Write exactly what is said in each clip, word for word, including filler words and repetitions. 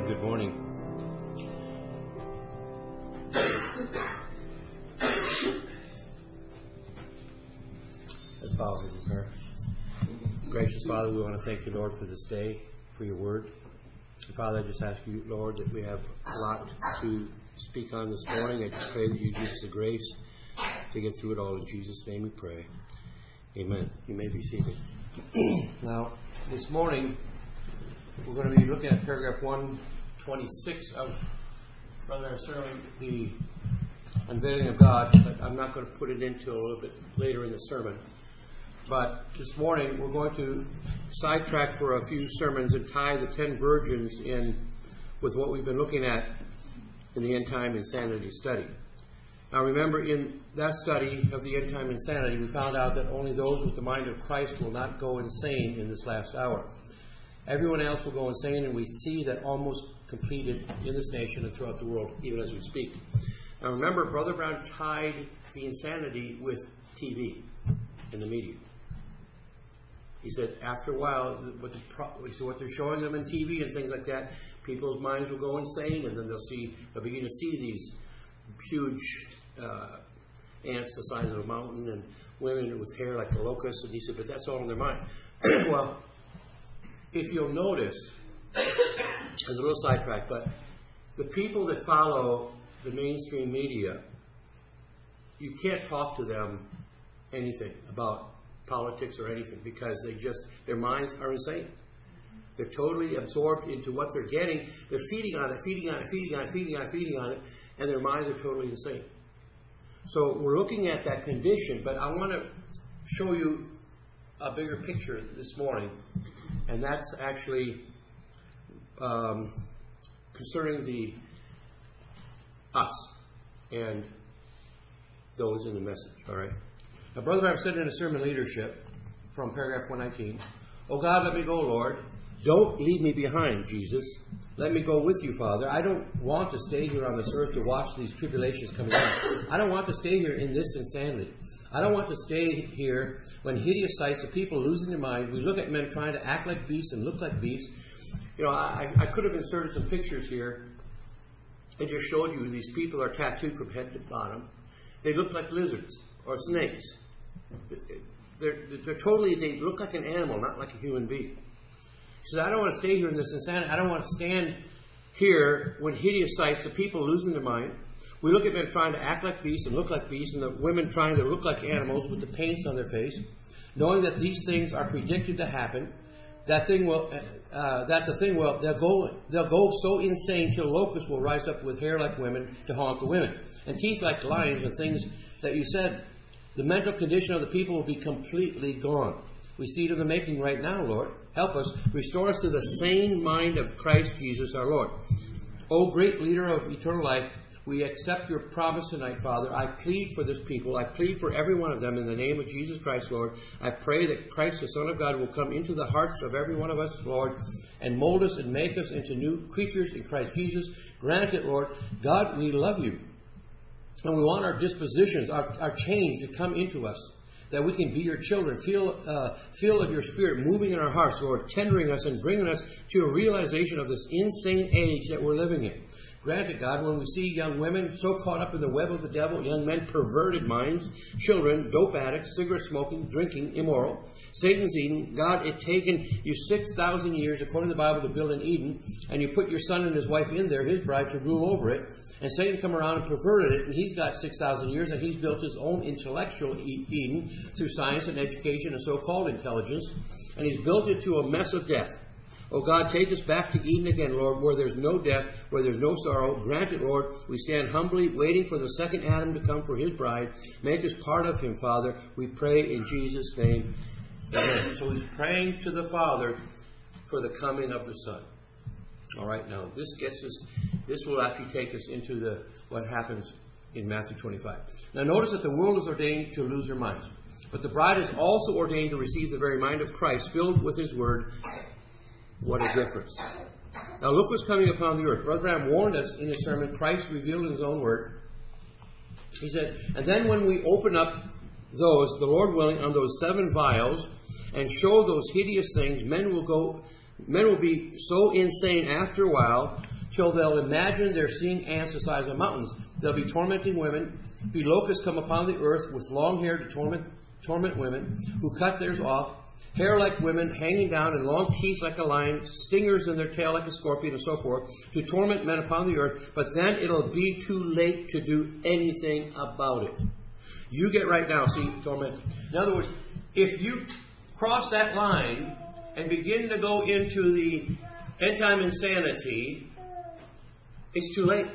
Good morning. Let's bow in prayer. Gracious Father, we want to thank you, Lord, for this day, for your word. And Father, I just ask you, Lord, that we have a lot to speak on this morning. I just pray that you give us the grace to get through it all. In Jesus' name we pray. Amen. You may be seated. Now, this morning, we're going to be looking at paragraph one twenty-six of Brother Sermon, the unveiling of God, but I'm not going to put it into a little bit later in the sermon. But this morning, we're going to sidetrack for a few sermons and tie the ten virgins in with what we've been looking at in the End Time Insanity study. Now remember, in that study of the End Time Insanity, we found out that only those with the mind of Christ will not go insane in this last hour. Everyone else will go insane, and we see that almost completed in this nation and throughout the world, even as we speak. Now remember, Brother Brown tied the insanity with T V and the media. He said after a while, what, the pro- so what they're showing them in T V and things like that, people's minds will go insane, and then they'll see, they'll begin to see these huge uh, ants the size of a mountain and women with hair like a locust. And he said, but that's all in their mind. Well, if you'll notice, there's a little sidetrack, but the people that follow the mainstream media, you can't talk to them anything about politics or anything because they just, their minds are insane. They're totally absorbed into what they're getting. They're feeding on it, feeding on it, feeding on it, feeding on it, feeding on it, and their minds are totally insane. So we're looking at that condition, but I want to show you a bigger picture this morning, and that's actually um, concerning the us and those in the message. All right. Now, Brother, I've said in a sermon leadership from paragraph one nineteen, "Oh God, let me go, Lord. Don't leave me behind, Jesus. Let me go with you, Father. I don't want to stay here on this earth to watch these tribulations coming on. I don't want to stay here in this insanity. I don't want to stay here when hideous sights of people losing their mind. We look at men trying to act like beasts and look like beasts." You know, I, I could have inserted some pictures here. I just showed you these people are tattooed from head to bottom. They look like lizards or snakes. They're, they're totally, they look like an animal, not like a human being. He says, I don't want to stay here in this insanity. I don't want to stand here when hideous sights of people losing their mind. We look at men trying to act like beasts and look like beasts, and the women trying to look like animals with the paints on their face, knowing that these things are predicted to happen. That thing will, uh, that the thing will, they'll go, they'll go so insane till locusts will rise up with hair like women to haunt the women, and teeth like lions, and things that you said. The mental condition of the people will be completely gone. We see it in the making right now, Lord. Help us. Restore us to the sane mind of Christ Jesus our Lord. O great leader of eternal life, we accept your promise tonight, Father. I plead for this people. I plead for every one of them in the name of Jesus Christ, Lord. I pray that Christ, the Son of God, will come into the hearts of every one of us, Lord, and mold us and make us into new creatures in Christ Jesus. Grant it, Lord. God, we love you. And we want our dispositions, our, our change to come into us, that we can be your children, feel uh, feel of your Spirit moving in our hearts, Lord, tendering us and bringing us to a realization of this insane age that we're living in. Grant it, God, when we see young women so caught up in the web of the devil, young men, perverted minds, children, dope addicts, cigarette smoking, drinking, immoral, Satan's Eden. God, it's taken you six thousand years, according to the Bible, to build an Eden, and you put your son and his wife in there, his bride, to rule over it. And Satan come around and perverted it, and he's got six thousand years, and he's built his own intellectual Eden through science and education and so-called intelligence, and he's built it to a mess of death. Oh God, take us back to Eden again, Lord, where there's no death, where there's no sorrow. Grant it, Lord. We stand humbly, waiting for the second Adam to come for his bride. Make us part of him, Father. We pray in Jesus' name. Amen. So he's praying to the Father for the coming of the Son. All right, now this gets us, this will actually take us into the what happens in Matthew twenty-five. Now notice that the world is ordained to lose their minds, but the bride is also ordained to receive the very mind of Christ, filled with his word. What a difference. Now look what's coming upon the earth. Brother Branham warned us in his sermon, Christ revealed in his own word. He said, and then when we open up those, the Lord willing, on those seven vials, and show those hideous things, men will go Men will be so insane after a while till they'll imagine they're seeing ants the size of mountains. They'll be tormenting women. Be locusts come upon the earth with long hair to torment, torment women who cut theirs off. Hair like women, hanging down, and long teeth like a lion, stingers in their tail like a scorpion, and so forth, to torment men upon the earth. But then it'll be too late to do anything about it. You get right now, see, torment. In other words, if you cross that line and begin to go into the end time insanity, it's too late.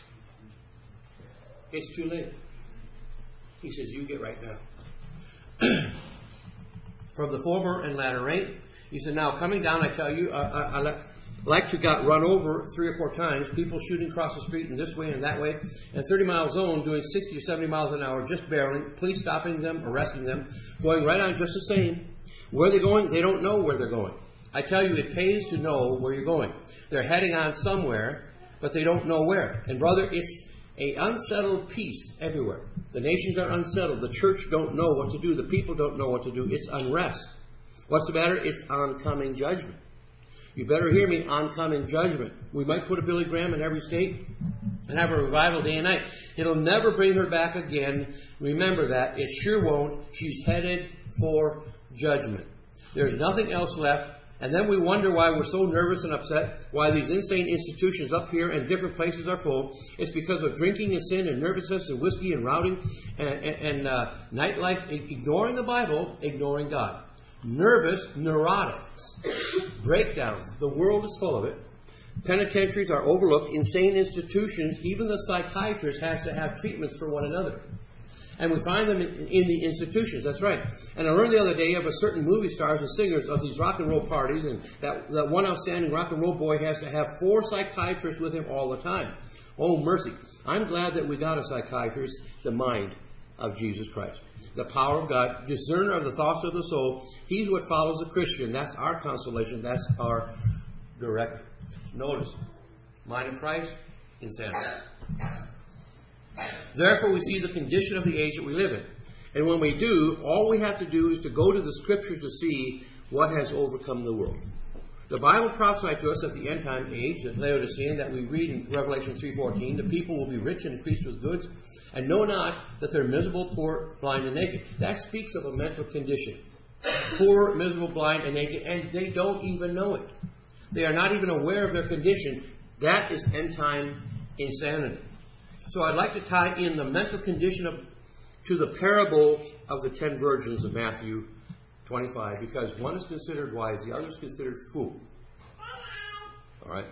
It's too late. He says, you get right now. From the former and latter rain. He said, now coming down, I tell you, uh, I, I like to got run over three or four times, people shooting across the street in this way and that way, and thirty mile zone doing sixty or seventy miles an hour, just barreling, police stopping them, arresting them, going right on just the same. Where they're going, they don't know where they're going. I tell you, it pays to know where you're going. They're heading on somewhere, but they don't know where. And brother, it's a unsettled peace everywhere. The nations are unsettled. The church don't know what to do. The people don't know what to do. It's unrest. What's the matter? It's oncoming judgment. You better hear me, oncoming judgment. We might put a Billy Graham in every state and have a revival day and night. It'll never bring her back again. Remember that. It sure won't. She's headed for judgment. There's nothing else left. And then we wonder why we're so nervous and upset, why these insane institutions up here and different places are full. It's because of drinking and sin and nervousness and whiskey and rowdy and, and, and uh, nightlife, ignoring the Bible, ignoring God. Nervous neurotics, breakdowns. The world is full of it. Penitentiaries are overlooked. Insane institutions, even the psychiatrist has to have treatments for one another. And we find them in, in the institutions. That's right. And I learned the other day of a certain movie stars and singers of these rock and roll parties, and that, that one outstanding rock and roll boy has to have four psychiatrists with him all the time. Oh, mercy. I'm glad that we got a psychiatrist, the mind of Jesus Christ. The power of God, discerner of the thoughts of the soul. He's what follows a Christian. That's our consolation. That's our director. Notice, mind of Christ, insanity. Therefore, we see the condition of the age that we live in. And when we do, all we have to do is to go to the Scriptures to see what has overcome the world. The Bible prophesied to us at the end time age, that Laodicean, that we read in Revelation three fourteen, the people will be rich and increased with goods, and know not that they're miserable, poor, blind, and naked. That speaks of a mental condition. Poor, miserable, blind, and naked, and they don't even know it. They are not even aware of their condition. That is end time insanity. So I'd like to tie in the mental condition of, to the parable of the ten virgins of Matthew twenty-five, because one is considered wise, the other is considered fool. All right?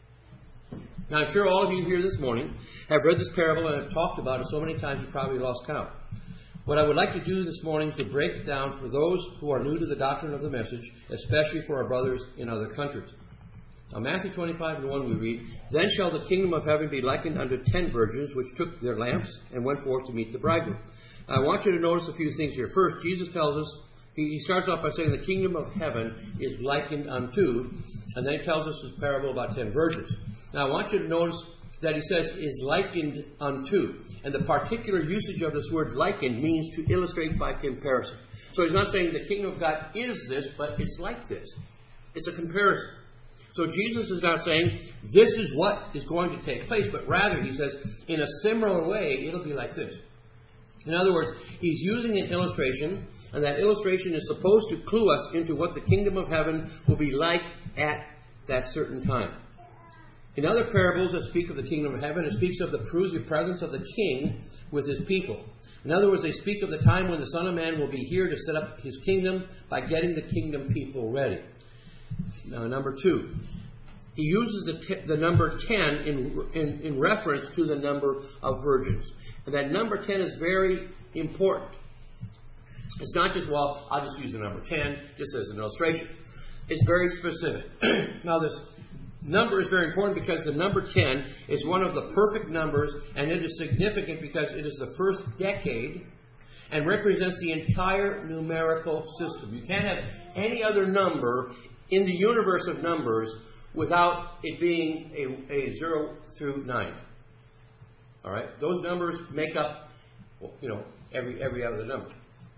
Now, I'm sure all of you here this morning have read this parable and have talked about it so many times you probably lost count. What I would like to do this morning is to break it down for those who are new to the doctrine of the message, especially for our brothers in other countries. Now, Matthew twenty-five and one we read, Then shall the kingdom of heaven be likened unto ten virgins, which took their lamps and went forth to meet the bridegroom. Now, I want you to notice a few things here. First, Jesus tells us, he, he starts off by saying the kingdom of heaven is likened unto, and then he tells us this parable about ten virgins. Now, I want you to notice that he says is likened unto. And the particular usage of this word likened means to illustrate by comparison. So he's not saying the kingdom of God is this, but it's like this. It's a comparison. So Jesus is not saying this is what is going to take place, but rather he says in a similar way it'll be like this. In other words, he's using an illustration, and that illustration is supposed to clue us into what the kingdom of heaven will be like at that certain time. In other parables that speak of the kingdom of heaven, it speaks of the presence of the king with his people. In other words, they speak of the time when the Son of Man will be here to set up his kingdom by getting the kingdom people ready. Now, number two, he uses the, t- the number ten in, in, in reference to the number of virgins. And that number ten is very important. It's not just, well, I'll just use the number ten just as an illustration. It's very specific. Now, this number is very important because the number ten is one of the perfect numbers, and it is significant because it is the first decade and represents the entire numerical system. You can't have any other number in the universe of numbers without it being a, a zero through nine. All right? Those numbers make up, you know, every every other number.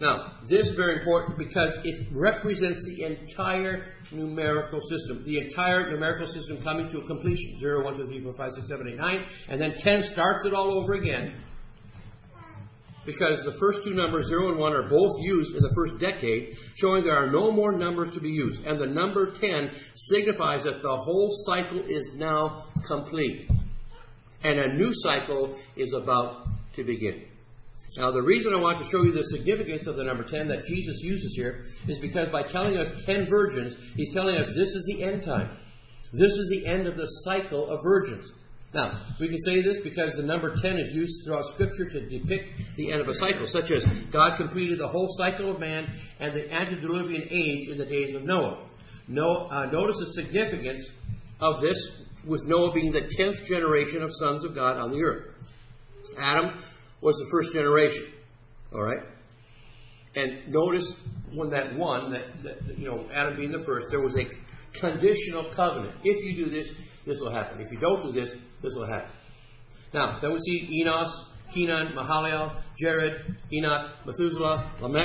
Now, this is very important because it represents the entire numerical system. The entire numerical system coming to a completion. zero, one, two, three, four, five, six, seven, eight, nine. And then ten starts it all over again. Because the first two numbers, zero and one, are both used in the first decade, showing there are no more numbers to be used. And the number ten signifies that the whole cycle is now complete. And a new cycle is about to begin. Now, the reason I want to show you the significance of the number ten that Jesus uses here is because by telling us ten virgins, he's telling us this is the end time. This is the end of the cycle of virgins. Now, we can say this because the number ten is used throughout Scripture to depict the end of a cycle, such as God completed the whole cycle of man and the antediluvian age in the days of Noah. No, uh, notice the significance of this, with Noah being the tenth generation of sons of God on the earth. Adam was the first generation. All right? And notice when that one, that, that you know, Adam being the first, there was a conditional covenant. If you do this, this will happen. If you don't do this, this will happen. Now, then we see Enos, Kenan, Mahalalel, Jared, Enoch, Methuselah, Lamech,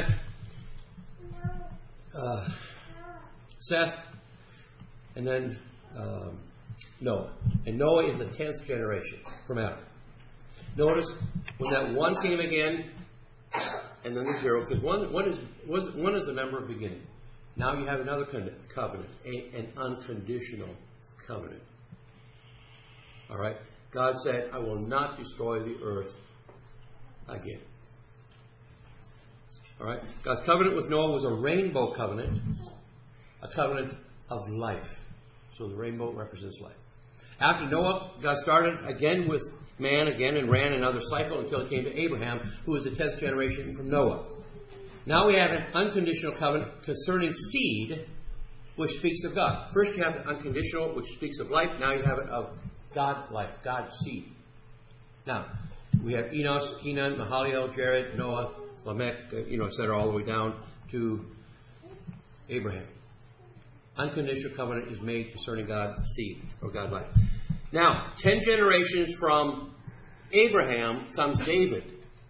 uh, Seth, and then um, Noah. And Noah is the tenth generation from Adam. Notice when that one came again, and then the zero, because one, one, is, one is the number of beginning. Now you have another covenant, a, an unconditional covenant. All right? God said, I will not destroy the earth again. All right? God's covenant with Noah was a rainbow covenant, a covenant of life. So the rainbow represents life. After Noah, God started again with man again and ran another cycle until it came to Abraham, who was the tenth generation from Noah. Now we have an unconditional covenant concerning seed, which speaks of God. First you have the unconditional, which speaks of life. Now you have it of God life, God's seed. Now, we have Enos, Kenan, Mahalalel, Jared, Noah, Lamech, you know, et cetera, all the way down to Abraham. Unconditional covenant is made concerning God's seed, or God's life. Now, ten generations from Abraham comes David.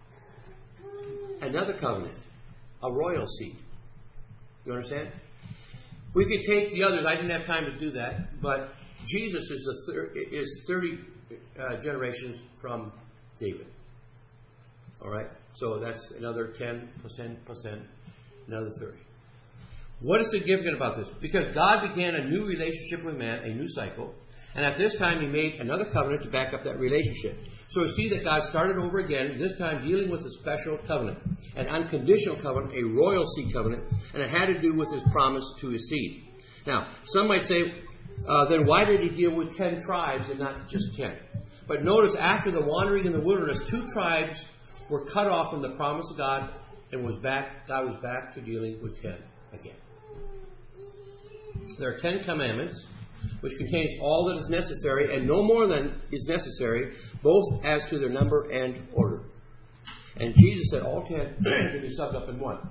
Another covenant, a royal seed. You understand? We could take the others. I didn't have time to do that, but Jesus is the thir- is thirty uh, generations from David. All right, so that's another ten plus ten plus ten, another thirty. What is significant about this? Because God began a new relationship with man, a new cycle, and at this time He made another covenant to back up that relationship. So we see that God started over again, this time dealing with a special covenant, an unconditional covenant, a royal seed covenant, and it had to do with His promise to His seed. Now, some might say, uh, then why did He deal with ten tribes and not just ten? But notice, after the wandering in the wilderness, two tribes were cut off from the promise of God, and was back. God was back to dealing with ten again. There are ten commandments, which contains all that is necessary, and no more than is necessary, both as to their number and order. And Jesus said all ten can be summed up in one.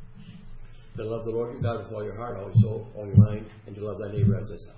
To love the Lord your God with all your heart, all your soul, all your mind, and to love thy neighbor as thyself.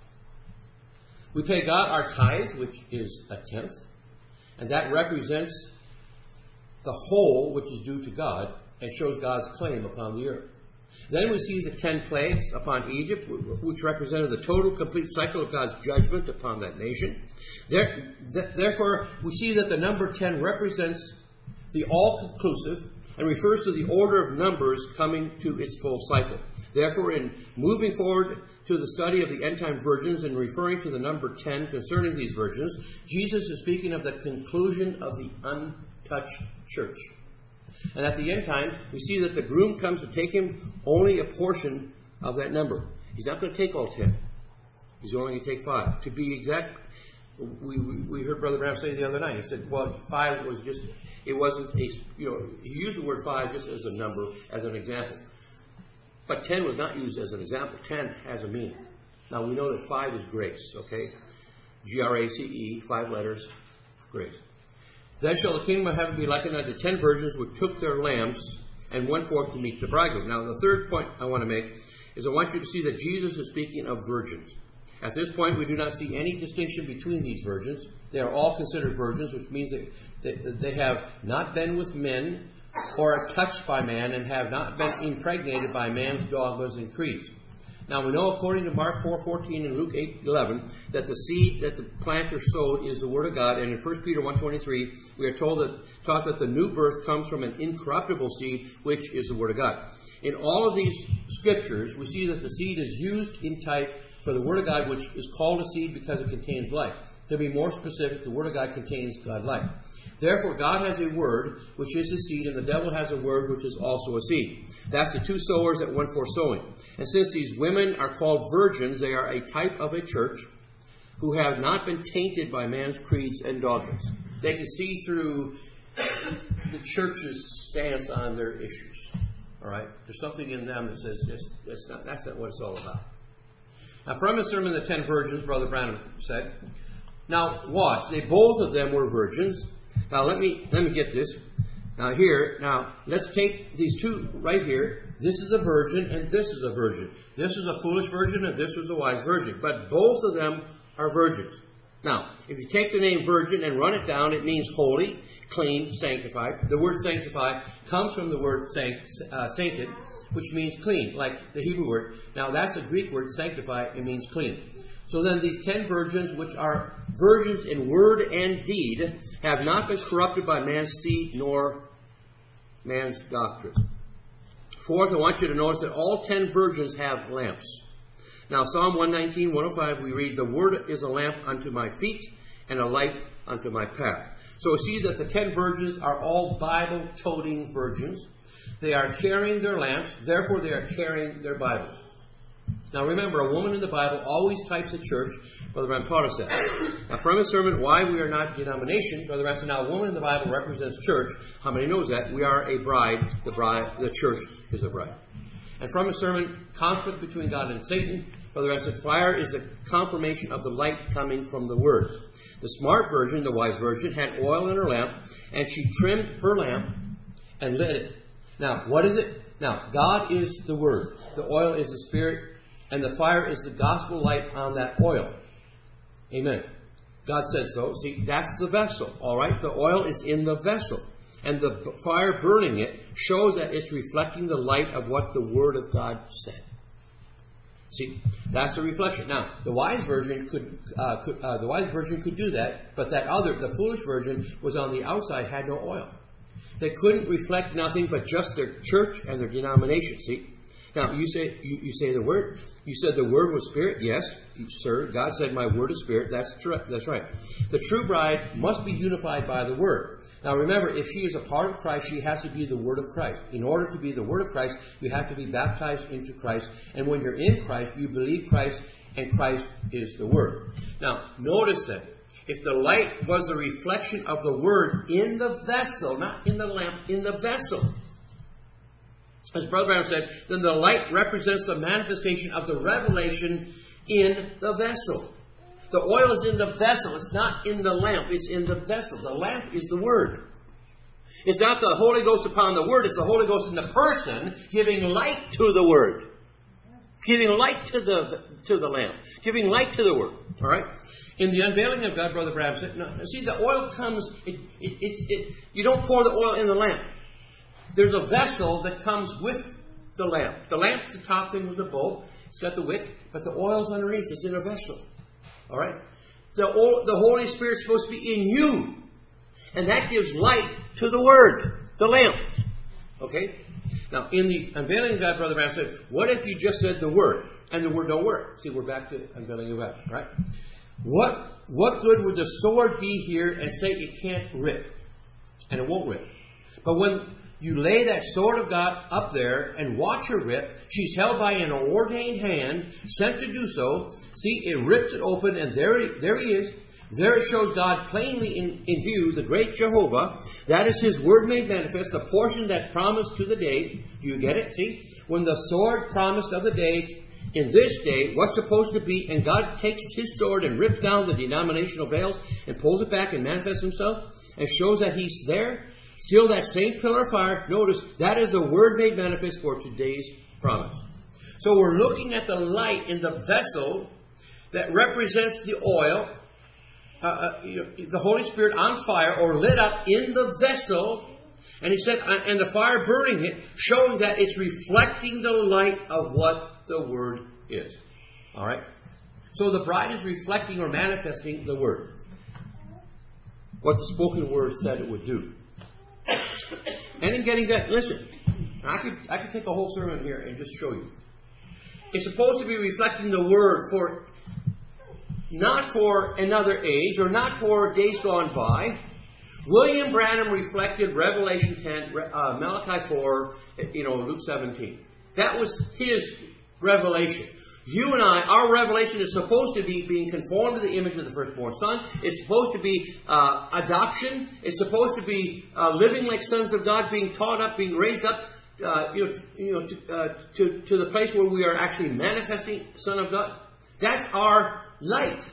We pay God our tithe, which is a tenth, and that represents the whole which is due to God and shows God's claim upon the earth. Then we see the ten plagues upon Egypt, which represented the total, complete cycle of God's judgment upon that nation. There, th- therefore, we see that the number ten represents the all-conclusive and refers to the order of numbers coming to its full cycle. Therefore, in moving forward to the study of the end-time virgins and referring to the number ten concerning these virgins, Jesus is speaking of the conclusion of the untouched church. And at the end time, we see that the groom comes to take him only a portion of that number. He's not going to take all ten. He's only going to take five. To be exact, we, we, we heard Brother Bram say the other night, he said, well, five was just, it wasn't a, you know, he used the word five just as a number, as an example. But ten was not used as an example. ten has a meaning. Now, we know that five is grace, okay? G R A C E, five letters, grace. Then shall the kingdom of heaven be likened unto ten virgins which took their lamps and went forth to meet the bridegroom. Now, the third point I want to make is I want you to see that Jesus is speaking of virgins. At this point, we do not see any distinction between these virgins. They are all considered virgins, which means that they have not been with men or are touched by man and have not been impregnated by man's dogmas and creeds. Now we know according to Mark four fourteen and Luke eight eleven that the seed that the planter sowed is the Word of God, and in First Peter one twenty-three we are told that taught that the new birth comes from an incorruptible seed, which is the Word of God. In all of these scriptures we see that the seed is used in type for the Word of God, which is called a seed because it contains life. To be more specific, the Word of God contains God life. Therefore, God has a word, which is a seed, and the devil has a word, which is also a seed. That's the two sowers that went forth sowing. And since these women are called virgins, they are a type of a church who have not been tainted by man's creeds and dogmas. They can see through the church's stance on their issues. All right? There's something in them that says, that's, that's, not, that's not what it's all about. Now, from his sermon, The Ten Virgins, Brother Branham said, now, watch. They both of them were virgins. Now, let me let me get this. Now, here, now, let's take these two right here. This is a virgin, and this is a virgin. This is a foolish virgin, and this is a wise virgin. But both of them are virgins. Now, if you take the name virgin and run it down, it means holy, clean, sanctified. The word sanctify comes from the word sanct, uh, sainted, which means clean, like the Hebrew word. Now, that's a Greek word, sanctify, it means clean. So then these ten virgins, which are virgins in word and deed, have not been corrupted by man's seed nor man's doctrine. Fourth, I want you to notice that all ten virgins have lamps. Now, Psalm one nineteen, one oh five, we read, the word is a lamp unto my feet and a light unto my path. So we see that the ten virgins are all Bible-toting virgins. They are carrying their lamps, therefore they are carrying their Bibles. Now remember, a woman in the Bible always types a church. Brother Branham taught us that. Now from his sermon, Why We Are Not Denomination, Brother Branham said, now a woman in the Bible represents church. How many knows that? We are a bride. The bride, the church is a bride. And from his sermon, Conflict Between God and Satan, Brother Branham said, fire is a confirmation of the light coming from the Word. The smart virgin, the wise virgin, had oil in her lamp, and she trimmed her lamp and lit it. Now, what is it? Now, God is the Word. The oil is the Spirit. And the fire is the gospel light on that oil. Amen. God said so. See, that's the vessel. All right? The oil is in the vessel. And the fire burning it shows that it's reflecting the light of what the Word of God said. See, that's the reflection. Now, the wise virgin could, uh, could uh, the wise virgin could do that, but that other, the foolish virgin, was on the outside, had no oil. They couldn't reflect nothing but just their church and their denomination. See? Now, you say you, you say the word. You said the word was spirit. Yes, sir. God said, my word is spirit. That's true. That's right. The true bride must be unified by the word. Now, remember, if she is a part of Christ, she has to be the word of Christ. In order to be the word of Christ, you have to be baptized into Christ. And when you're in Christ, you believe Christ, and Christ is the word. Now, notice that if the light was a reflection of the word in the vessel, not in the lamp, in the vessel, as Brother Branham said, then the light represents the manifestation of the revelation in the vessel. The oil is in the vessel. It's not in the lamp. It's in the vessel. The lamp is the Word. It's not the Holy Ghost upon the Word. It's the Holy Ghost in the person giving light to the Word. Giving light to the to the lamp. Giving light to the Word. All right? In the unveiling of God, Brother Branham said, no, see, the oil comes, it, it, it's, it, you don't pour the oil in the lamp. There's a vessel that comes with the lamp. The lamp's the top thing with the bulb. It's got the wick, but the oil's underneath. It's in a vessel. All right? The, oil, the Holy Spirit's supposed to be in you. And that gives light to the Word, the lamp. Okay? Now, in the unveiling of God, Brother Branham said, what if you just said the Word, and the Word don't work? See, we're back to unveiling of God, right? What, what good would the sword be here and say it can't rip? And it won't rip. But when you lay that sword of God up there and watch her rip. She's held by an ordained hand, sent to do so. See, it rips it open, and there he, there he is. There it shows God plainly in, in view, the great Jehovah. That is His Word made manifest, the portion that promised to the day. Do you get it? See, when the sword promised of the day, in this day, what's supposed to be, and God takes His sword and rips down the denominational veils and pulls it back and manifests Himself and shows that He's there. Still that same pillar of fire. Notice, that is a word made manifest for today's promise. So we're looking at the light in the vessel that represents the oil, uh, uh, you know, the Holy Spirit on fire or lit up in the vessel And he said, and the fire burning it, showing that it's reflecting the light of what the Word is. All right? So the bride is reflecting or manifesting the Word. What the spoken Word said it would do. And in getting that, listen, I could, I could take a whole sermon here and just show you. It's supposed to be reflecting the Word for, not for another age or not for days gone by. William Branham reflected Revelation ten, uh, Malachi four, you know, Luke seventeen. That was his revelation. You and I, our revelation is supposed to be being conformed to the image of the firstborn Son. It's supposed to be uh, adoption. It's supposed to be uh, living like sons of God, being taught up, being raised up, uh, you know, you know, to, uh, to to the place where we are actually manifesting Son of God. That's our light.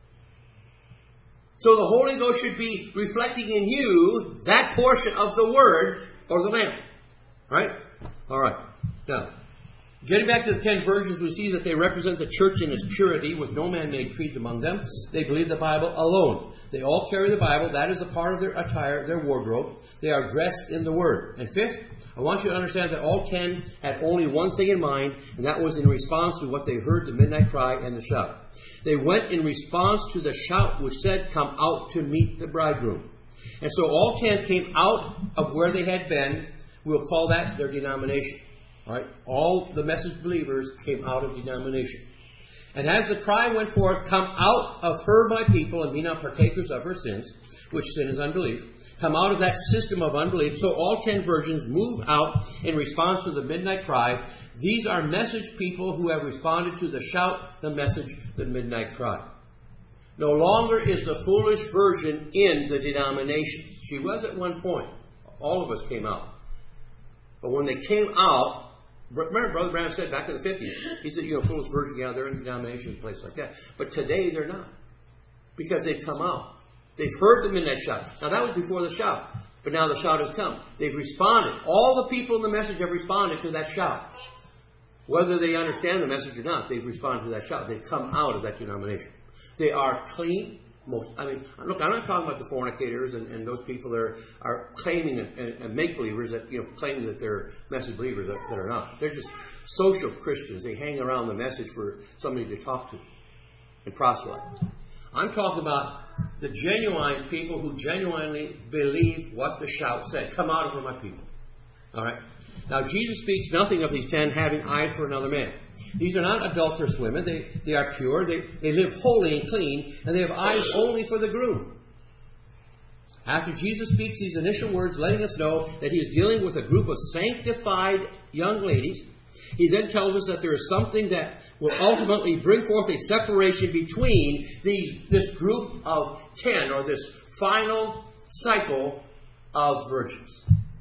So the Holy Ghost should be reflecting in you that portion of the Word or the lamp. Right? All right. Now, getting back to the ten virgins, we see that they represent the church in its purity with no man-made creeds among them. They believe the Bible alone. They all carry the Bible. That is a part of their attire, their wardrobe. They are dressed in the Word. And fifth, I want you to understand that all ten had only one thing in mind, and that was in response to what they heard, the midnight cry and the shout. They went in response to the shout which said, "Come out to meet the bridegroom." And so all ten came out of where they had been. We'll call that their denomination. All right? All the message believers came out of denomination. And as the cry went forth, "Come out of her, my people, and be not partakers of her sins," which sin is unbelief. Come out of that system of unbelief. So all ten virgins move out in response to the midnight cry. These are message people who have responded to the shout, the message, the midnight cry. No longer is the foolish virgin in the denomination. She was at one point. All of us came out. But when they came out, remember Brother Branham said back in the fifties, he said, you know, foolish virgin, yeah, they're in the denomination, a place like that. But today they're not. Because they've come out. They've heard the midnight shout. Now that was before the shout. But now the shout has come. They've responded. All the people in the message have responded to that shout. Whether they understand the message or not, they've responded to that shout. They've come out of that denomination. They are clean. Most, I mean, look, I'm not talking about the fornicators and, and those people that are, are claiming and, and, and make believers that, you know, claiming that they're message believers that, that are not. They're just social Christians. They hang around the message for somebody to talk to and proselyte. I'm talking about the genuine people who genuinely believe what the shout said. Come out of her, my people. All right? Now, Jesus speaks nothing of these ten having eyes for another man. These are not adulterous women. They, they are pure. They, they live holy and clean. And they have eyes only for the groom. After Jesus speaks these initial words, letting us know that he is dealing with a group of sanctified young ladies, he then tells us that there is something that will ultimately bring forth a separation between these, this group of ten, or this final cycle of virgins.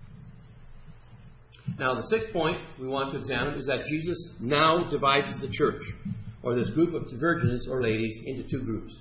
Now, the sixth point we want to examine is that Jesus now divides the church, or this group of virgins or ladies, into two groups.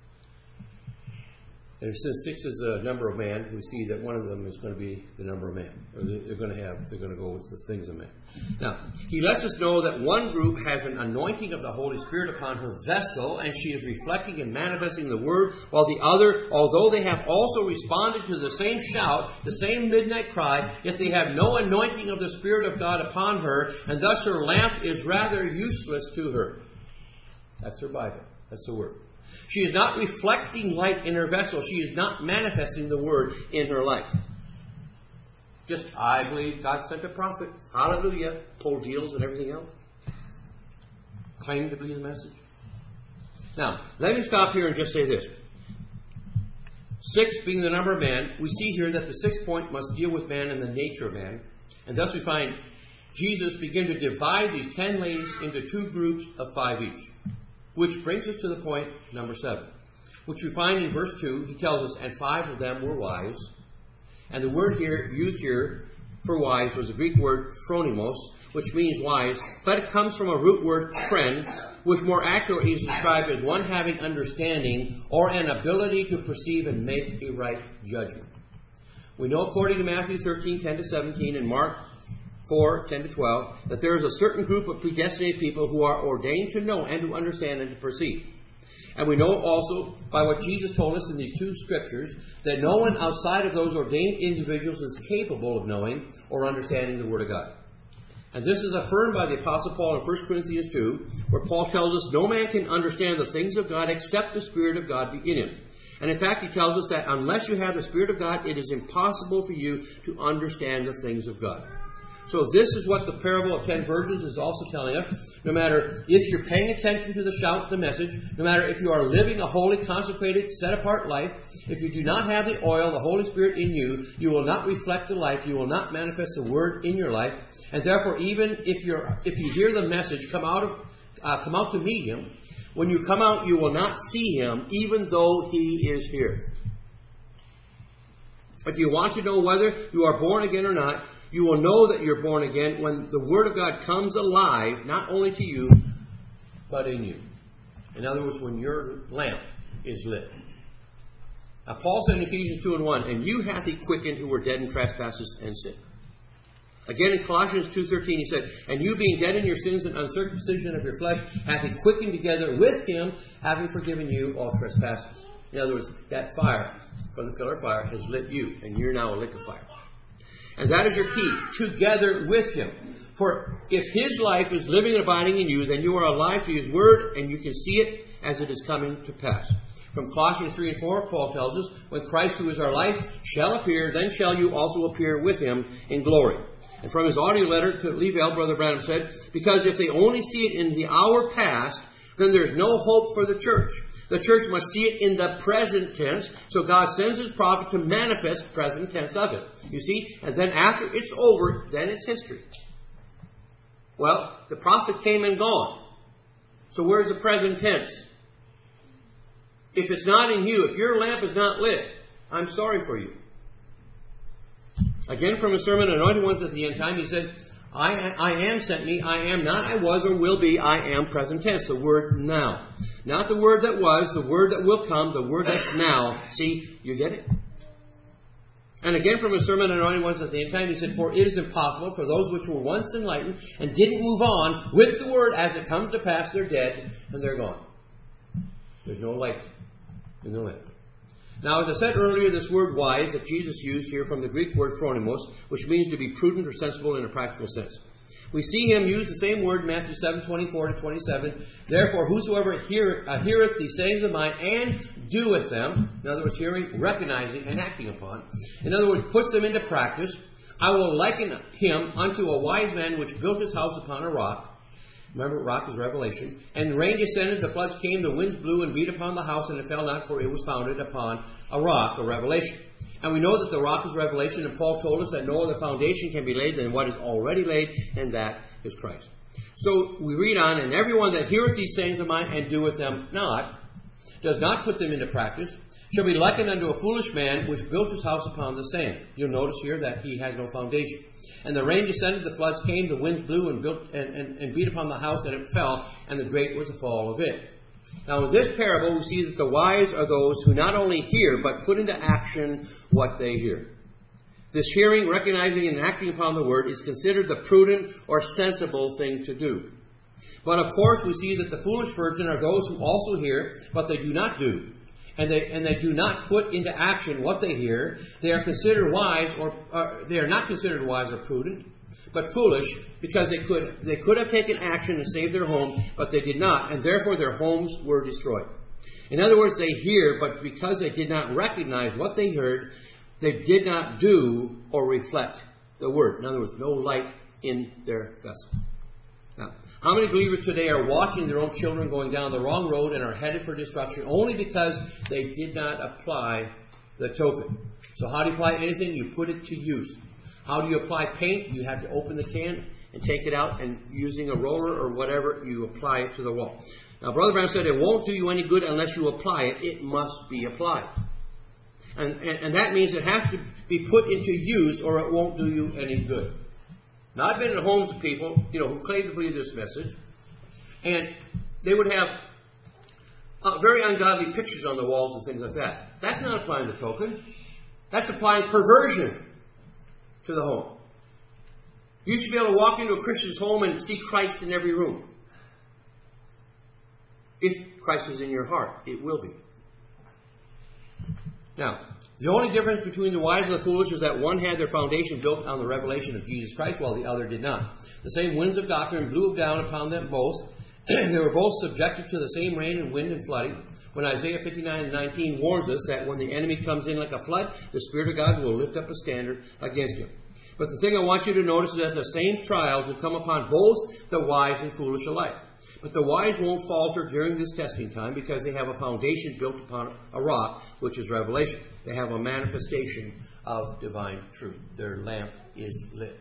And since six is a number of man, we see that one of them is going to be the number of man. Or they're going to have, they're going to go with the things of man. Now, he lets us know that one group has an anointing of the Holy Spirit upon her vessel, and she is reflecting and manifesting the Word, while the other, although they have also responded to the same shout, the same midnight cry, yet they have no anointing of the Spirit of God upon her, and thus her lamp is rather useless to her. That's her Bible. That's the Word. She is not reflecting light in her vessel. She is not manifesting the Word in her life. Just, I believe God sent a prophet. Hallelujah. Pull deals and everything else. Claim to believe the message. Now, let me stop here and just say this. Six being the number of man, we see here that the sixth point must deal with man and the nature of man. And thus we find Jesus begin to divide these ten ladies into two groups of five each. Which brings us to the point number seven, which we find in verse two. He tells us, and five of them were wives. And the word here used here for wives was the Greek word phronimos, which means wives, but it comes from a root word friend, which more accurately is described as one having understanding or an ability to perceive and make a right judgment. We know according to Matthew thirteen, ten to seventeen, and Mark four, ten to twelve, that there is a certain group of predestinated people who are ordained to know and to understand and to perceive. And we know also by what Jesus told us in these two scriptures that no one outside of those ordained individuals is capable of knowing or understanding the Word of God. And this is affirmed by the Apostle Paul in First Corinthians two, where Paul tells us no man can understand the things of God except the Spirit of God be in him. And in fact, he tells us that unless you have the Spirit of God, it is impossible for you to understand the things of God. So this is what the parable of ten virgins is also telling us. No matter if you're paying attention to the shout, the message, no matter if you are living a holy, consecrated, set-apart life, if you do not have the oil, the Holy Spirit in you, you will not reflect the life, you will not manifest the Word in your life. And therefore, even if you're if you hear the message, come out of uh, come out to meet Him. When you come out, you will not see Him, even though He is here. If you want to know whether you are born again or not, you will know that you're born again when the Word of God comes alive, not only to you, but in you. In other words, when your lamp is lit. Now, Paul said in Ephesians two and one, and you hath He quickened who were dead in trespasses and sin. Again in Colossians two thirteen he said, and you being dead in your sins and uncircumcision of your flesh, hath He quickened together with Him, having forgiven you all trespasses. In other words, that fire from the pillar of fire has lit you, and you're now a lick of fire. And that is your key, together with Him. For if His life is living and abiding in you, then you are alive to His Word, and you can see it as it is coming to pass. From Colossians three and four, Paul tells us, when Christ, who is our life, shall appear, then shall you also appear with Him in glory. And from his audio letter to Leavell, Brother Branham said, because if they only see it in the hour past, then there's no hope for the church. The church must see it in the present tense, so God sends His prophet to manifest present tense of it. You see? And then after it's over, then it's history. Well, the prophet came and gone. So where's the present tense? If it's not in you, if your lamp is not lit, I'm sorry for you. Again, from his sermon, Anointed Ones at the End Time, he said, I, I am sent me, I am not, I was or will be, I am present tense, the word now. Not the word that was, the word that will come, the word that's now. See, you get it? And again from his sermon, Anointed Ones at the End Time, he said, for it is impossible for those which were once enlightened and didn't move on with the word as it comes to pass, they're dead and they're gone. There's no light in the lamp. Now, as I said earlier, this word wise that Jesus used here from the Greek word phronimos, which means to be prudent or sensible in a practical sense. We see Him use the same word in Matthew seven, twenty-four to twenty-seven. Therefore, whosoever heareth, uh, heareth these sayings of mine and doeth them, in other words, hearing, recognizing, and acting upon, in other words, puts them into practice, I will liken him unto a wise man which built his house upon a rock. Remember, rock is revelation. And the rain descended, the floods came, the winds blew and beat upon the house, and it fell not, for it was founded upon a rock, a revelation. And we know that the rock is revelation, and Paul told us that no other foundation can be laid than what is already laid, and that is Christ. So we read on, and everyone that heareth these sayings of mine and doeth them not, does not put them into practice, shall be likened unto a foolish man which built his house upon the sand. You'll notice here that he had no foundation. And the rain descended, the floods came, the winds blew and built and, and, and beat upon the house, and it fell, and the great was the fall of it. Now in this parable, we see that the wise are those who not only hear, but put into action what they hear. This hearing, recognizing, and acting upon the word is considered the prudent or sensible thing to do. But of course, we see that the foolish virgin are those who also hear, but they do not do. And they and they do not put into action what they hear. They are considered wise, or uh, they are not considered wise or prudent, but foolish, because they could they could have taken action and saved their home, but they did not, and therefore their homes were destroyed. In other words, they hear, but because they did not recognize what they heard, they did not do or reflect the word. In other words, no light in their vessel. Now, how many believers today are watching their own children going down the wrong road and are headed for destruction only because they did not apply the token? So how do you apply anything? You put it to use. How do you apply paint? You have to open the can and take it out, and using a roller or whatever, you apply it to the wall. Now, Brother Branham said it won't do you any good unless you apply it. It must be applied. And, and, and that means it has to be put into use, or it won't do you any good. Now, I've been in homes of people, you know, who claim to believe this message, and they would have uh, very ungodly pictures on the walls and things like that. That's not applying the token. That's applying perversion to the home. You should be able to walk into a Christian's home and see Christ in every room. If Christ is in your heart, it will be. Now, the only difference between the wise and the foolish is that one had their foundation built on the revelation of Jesus Christ, while the other did not. The same winds of doctrine blew down upon them both. They were both subjected to the same rain and wind and flooding. When Isaiah fifty-nine and nineteen warns us that when the enemy comes in like a flood, the Spirit of God will lift up a standard against him. But the thing I want you to notice is that the same trials will come upon both the wise and foolish alike. But the wise won't falter during this testing time because they have a foundation built upon a rock, which is revelation. They have a manifestation of divine truth. Their lamp is lit.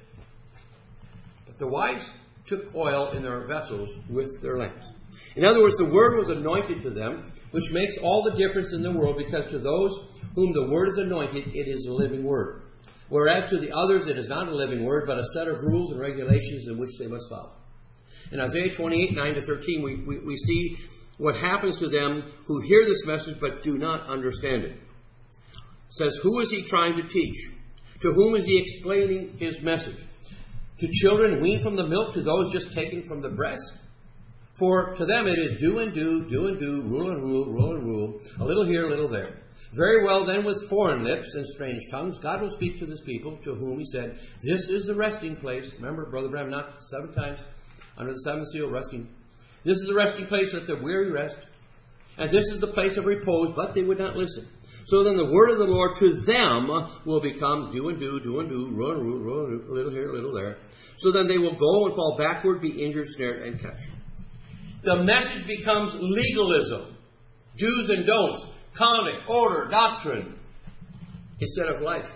But the wise took oil in their vessels with their lamps. In other words, the word was anointed to them, which makes all the difference in the world, because to those whom the word is anointed, it is a living word. Whereas to the others, it is not a living word, but a set of rules and regulations in which they must follow. In Isaiah twenty-eight, nine to thirteen, we, we, we see what happens to them who hear this message but do not understand it. It says, who is he trying to teach? To whom is he explaining his message? To children weaned from the milk, to those just taken from the breast? For to them it is do and do, do and do, rule and rule, rule and rule, a little here, a little there. Very well then, with foreign lips and strange tongues, God will speak to this people, to whom he said, this is the resting place. Remember, Brother Branham knocked seven times under the seventh seal, resting. This is the resting place, let the weary rest. And this is the place of repose, but they would not listen. So then the word of the Lord to them will become do and do, do and do, rule and rule, rule and rule, a little here, a little there. So then they will go and fall backward, be injured, snared, and catch. The message becomes legalism, do's and don'ts, conduct, order, doctrine, instead of life.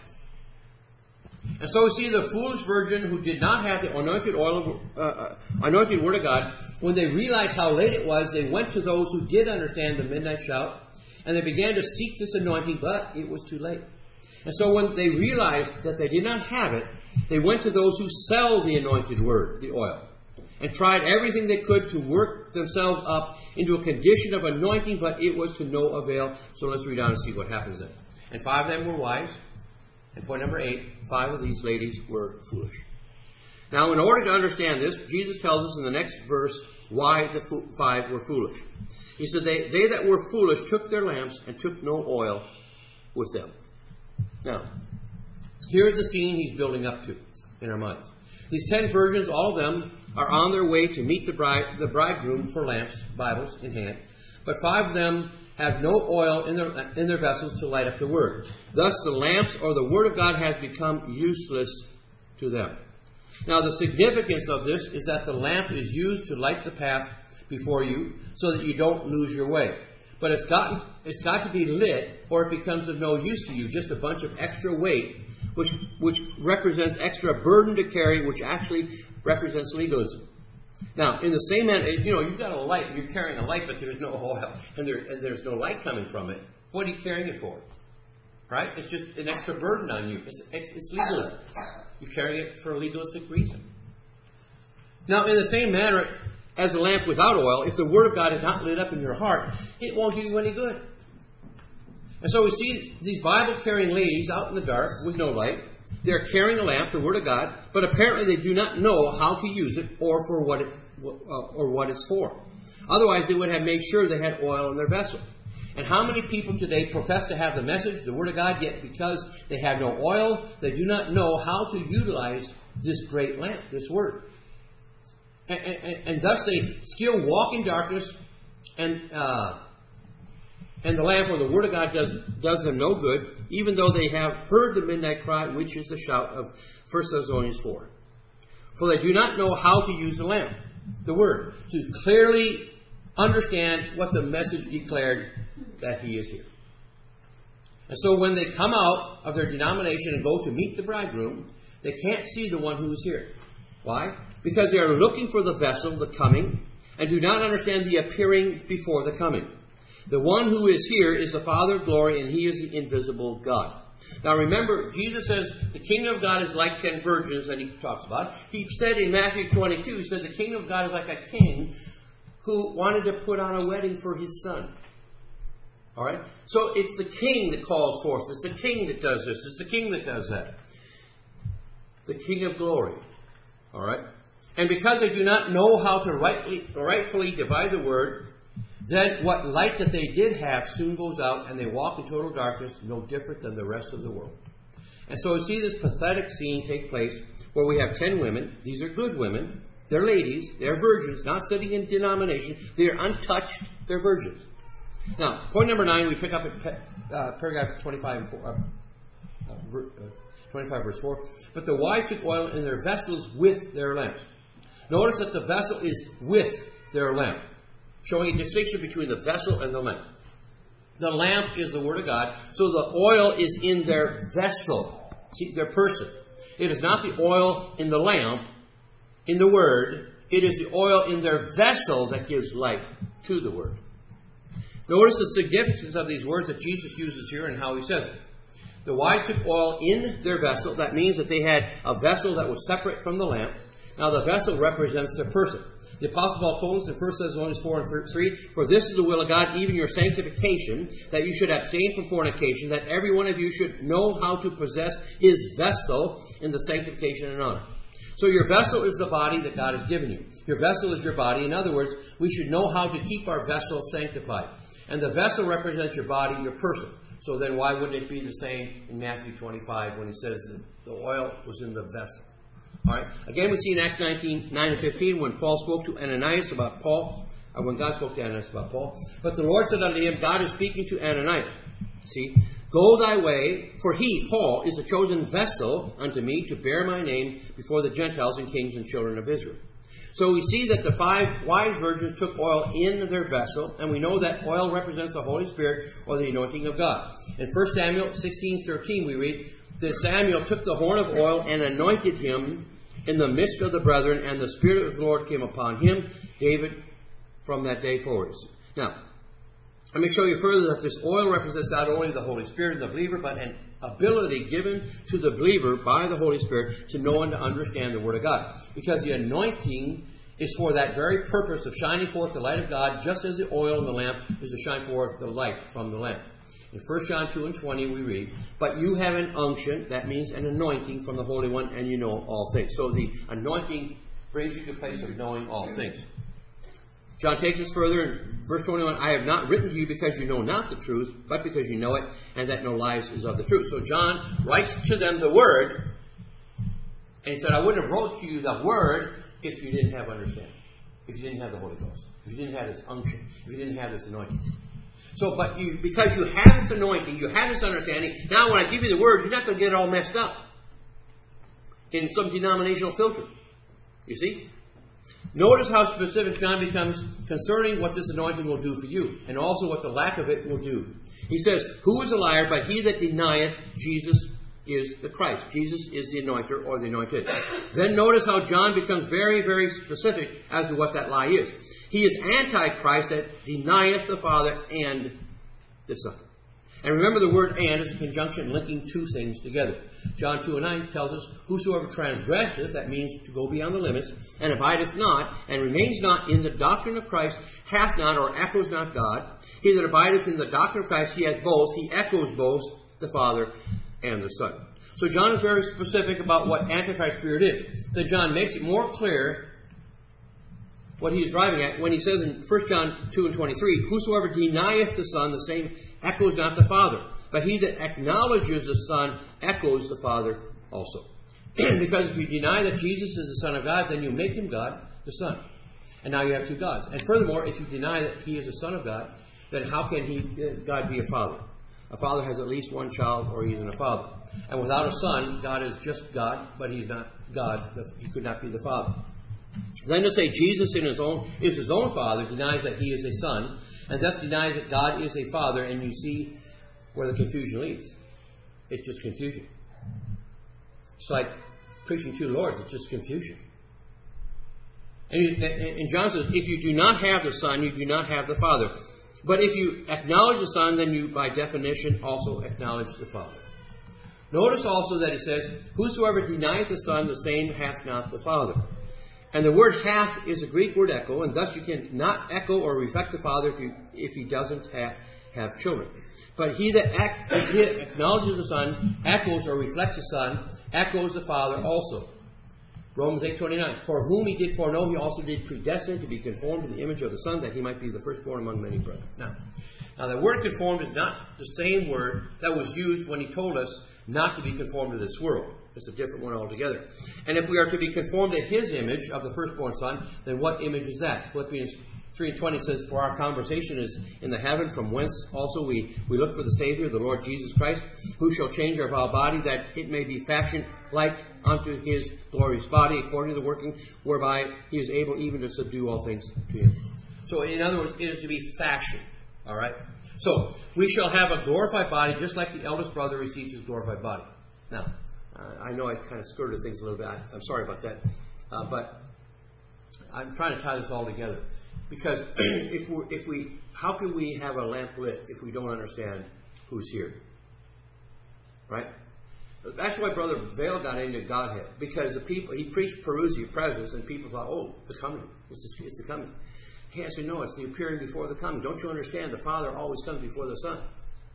And so we see the foolish virgin who did not have the anointed oil, of, uh, uh, anointed word of God. When they realized how late it was, they went to those who did understand the midnight shout, and they began to seek this anointing, but it was too late. And so when they realized that they did not have it, they went to those who sell the anointed word, the oil, and tried everything they could to work themselves up into a condition of anointing, but it was to no avail. So let's read on and see what happens then. And five of them were wise. And point number eight, five of these ladies were foolish. Now, in order to understand this, Jesus tells us in the next verse why the fo- five were foolish. He said, they, they that were foolish took their lamps and took no oil with them. Now, here's the scene he's building up to in our minds. These ten virgins, all of them, are on their way to meet the bride, the bridegroom for lamps, Bibles in hand. But five of them have no oil in their, in their vessels to light up the word. Thus the lamps or the word of God has become useless to them. Now the significance of this is that the lamp is used to light the path before you so that you don't lose your way. But it's got, it's got to be lit or it becomes of no use to you, just a bunch of extra weight, which, which represents extra burden to carry, which actually represents legalism. Now, in the same manner, you know, you've got a light, you're carrying a light, but there's no oil, and, there, and there's no light coming from it. What are you carrying it for? Right? It's just an extra burden on you. It's, it's legalism. You're carrying it for a legalistic reason. Now, in the same manner as a lamp without oil, if the Word of God is not lit up in your heart, it won't do you any good. And so we see these Bible-carrying ladies out in the dark with no light. They're carrying a lamp, the Word of God, but apparently they do not know how to use it or for what it uh, or what it's for. Otherwise, they would have made sure they had oil in their vessel. And how many people today profess to have the message, the Word of God, yet because they have no oil, they do not know how to utilize this great lamp, this Word. And, and, and thus they still walk in darkness, and uh, and the lamp or the Word of God does, does them no good, even though they have heard the midnight cry, which is the shout of First Thessalonians four. For they do not know how to use the lamp, the Word, to clearly understand what the message declared, that He is here. And so when they come out of their denomination and go to meet the bridegroom, they can't see the one who is here. Why? Because they are looking for the vessel, the coming, and do not understand the appearing before the coming. The one who is here is the Father of glory, and He is the invisible God. Now remember, Jesus says the kingdom of God is like ten virgins that He talks about. He said in Matthew twenty-two, He said the kingdom of God is like a king who wanted to put on a wedding for his son. All right? So it's the king that calls forth. It's the king that does this. It's the king that does that. The King of glory. All right? And because they do not know how to rightly, rightfully divide the word, then what light that they did have soon goes out, and they walk in total darkness, no different than the rest of the world. And so we see this pathetic scene take place where we have ten women. These are good women. They're ladies. They're virgins, not sitting in denomination. They are untouched. They're virgins. Now, point number nine, we pick up at uh, paragraph twenty-five, and four, uh, uh, twenty-five, verse four. But the wives took oil in their vessels with their lamps. Notice that the vessel is with their lamp, showing a distinction between the vessel and the lamp. The lamp is the Word of God, so the oil is in their vessel, see, their person. It is not the oil in the lamp, in the Word. It is the oil in their vessel that gives light to the Word. Notice the significance of these words that Jesus uses here and how he says it. The wives took oil in their vessel. That means that they had a vessel that was separate from the lamp. Now the vessel represents their person. The Apostle Paul told us in First Thessalonians four and three, for this is the will of God, even your sanctification, that you should abstain from fornication, that every one of you should know how to possess his vessel in the sanctification and honor. So your vessel is the body that God has given you. Your vessel is your body. In other words, we should know how to keep our vessel sanctified. And the vessel represents your body, your person. So then why wouldn't it be the same in Matthew twenty-five when he says that the oil was in the vessel? All right. Again, we see in Acts nineteen, nine and fifteen when Paul spoke to Ananias about Paul, or when God spoke to Ananias about Paul. But the Lord said unto him, God is speaking to Ananias. See, go thy way, for he, Paul, is a chosen vessel unto me to bear my name before the Gentiles and kings and children of Israel. So we see that the five wise virgins took oil in their vessel, and we know that oil represents the Holy Spirit or the anointing of God. In First Samuel sixteen thirteen we read that Samuel took the horn of oil and anointed him in the midst of the brethren, and the Spirit of the Lord came upon him, David, from that day forward. Now, let me show you further that this oil represents not only the Holy Spirit of the believer, but an ability given to the believer by the Holy Spirit to know and to understand the Word of God. Because the anointing is for that very purpose of shining forth the light of God, just as the oil in the lamp is to shine forth the light from the lamp. In First John two and twenty we read, but you have an unction, that means an anointing from the Holy One, and you know all things. So the anointing brings you to a place of knowing all things. John takes us further in verse twenty-one, I have not written to you because you know not the truth, but because you know it, and that no lies is of the truth. So John writes to them the Word, and he said, I wouldn't have wrote to you the Word if you didn't have understanding, if you didn't have the Holy Ghost, if you didn't have this unction, if you didn't have this anointing. So, but you, because you have this anointing, you have this understanding, now when I give you the Word, you're not going to get it all messed up in some denominational filter. You see? Notice how specific John becomes concerning what this anointing will do for you, and also what the lack of it will do. He says, who is a liar but he that denieth Jesus is the Christ. Jesus is the anointer or the anointed. Then notice how John becomes very, very specific as to what that lie is. He is Antichrist that denieth the Father and the Son. And remember the word and is a conjunction linking two things together. John two and nine tells us, whosoever transgresseth, that means to go beyond the limits, and abideth not, and remains not in the doctrine of Christ, hath not or echoes not God. He that abideth in the doctrine of Christ, he hath both, he echoes both the Father and the Son. So John is very specific about what Antichrist spirit is. Then John makes it more clear what he is driving at when he says in First John two and twenty-three, whosoever denieth the Son, the same echoes not the Father. But he that acknowledges the Son echoes the Father also. Because if you deny that Jesus is the Son of God, then you make him God, the Son. And now you have two gods. And furthermore, if you deny that he is the Son of God, then how can he, God be a father? A father has at least one child, or he isn't a father. And without a son, God is just God, but he's not God. He could not be the Father. Then to say Jesus in his own is his own Father denies that he is a son, and thus denies that God is a Father, and you see where the confusion leads. It's just confusion. It's like preaching two lords. It's just confusion. And, and John says, if you do not have the Son, you do not have the Father. But if you acknowledge the Son, then you, by definition, also acknowledge the Father. Notice also that he says, whosoever denieth the Son, the same hath not the Father. And the word hath is a Greek word echo, and thus you can not echo or reflect the Father if, you, if he doesn't have, have children. But he that act, acknowledges the Son, echoes or reflects the Son, echoes the Father also. Romans eight twenty-nine. For whom he did foreknow, he also did predestine to be conformed to the image of the Son, that he might be the firstborn among many brethren. Now, now the word conformed is not the same word that was used when he told us not to be conformed to this world. It's a different one altogether. And if we are to be conformed to his image of the firstborn Son, then what image is that? Philippians three twenty says, for our conversation is in the heaven, from whence also we, we look for the Savior, the Lord Jesus Christ, who shall change our vile body, that it may be fashioned like unto his glorious body, according to the working whereby he is able even to subdue all things to him. So in other words, it is to be fashioned. All right? So we shall have a glorified body, just like the eldest brother receives his glorified body. Now, uh, I know I kind of skirted things a little bit. I, I'm sorry about that. Uh, but I'm trying to tie this all together. Because if we, if we, how can we have a lamp lit if we don't understand who's here? Right? That's why Brother Vail got into Godhead. Because the people, he preached Parousia presence, and people thought, oh, the coming. It's the, it's the coming. He has to know it's the appearing before the coming. Don't you understand? The Father always comes before the Son.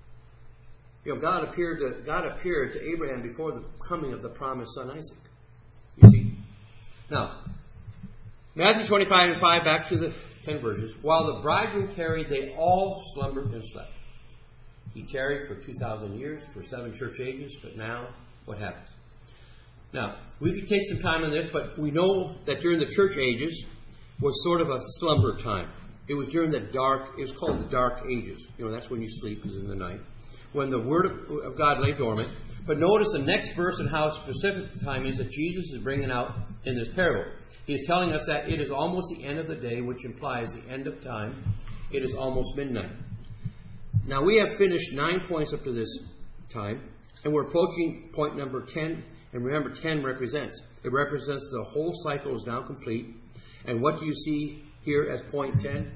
You know, God appeared to God appeared to Abraham before the coming of the promised son Isaac. You see? Now, Matthew twenty-five and five, back to the ten verses. While the bridegroom tarried, they all slumbered and slept. He tarried for two thousand years, for seven church ages, but now, what happens? Now, we could take some time on this, but we know that during the church ages was sort of a slumber time. It was during the dark, it was called the dark ages. You know, that's when you sleep, is in the night. When the Word of, of God lay dormant. But notice the next verse and how specific the time is that Jesus is bringing out in this parable. He is telling us that it is almost the end of the day, which implies the end of time. It is almost midnight. Now, we have finished nine points up to this time, and we're approaching point number ten. And remember, ten represents. It represents the whole cycle is now complete. And what do you see here as point ten?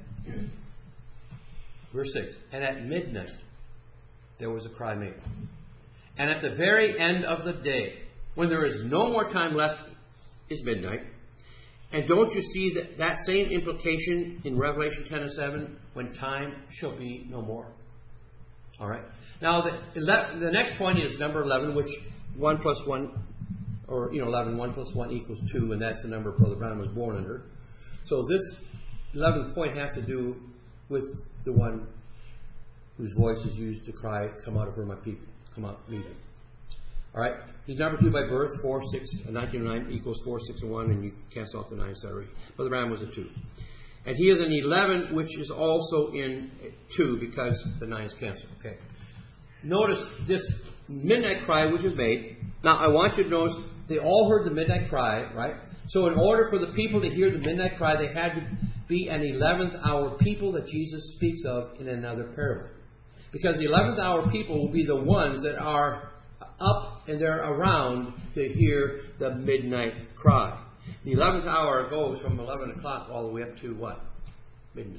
Verse six. And at midnight, there was a cry made. And at the very end of the day, when there is no more time left, is midnight. And don't you see that, that same implication in Revelation ten and seven, when time shall be no more? All right. Now, the, the next point is number eleven, which one plus one, or, you know, eleven, one plus one equals two, and that's the number Brother Brown was born under. So this eleventh point has to do with the one whose voice is used to cry, come out of her, my people. Come out, meet him. All right? He's number two by birth, four, six, nineteen, nine equals four, six, and one, and you cancel off the nine salary. Brother Brown was a two. And he is an eleven, which is also in two, because the nine is canceled. Okay. Notice this midnight cry which is made. Now, I want you to notice they all heard the midnight cry, right? So in order for the people to hear the midnight cry, they had to be an eleventh hour people that Jesus speaks of in another parable. Because the eleventh hour people will be the ones that are up and they're around to hear the midnight cry. The eleventh hour goes from eleven o'clock all the way up to what? Midnight.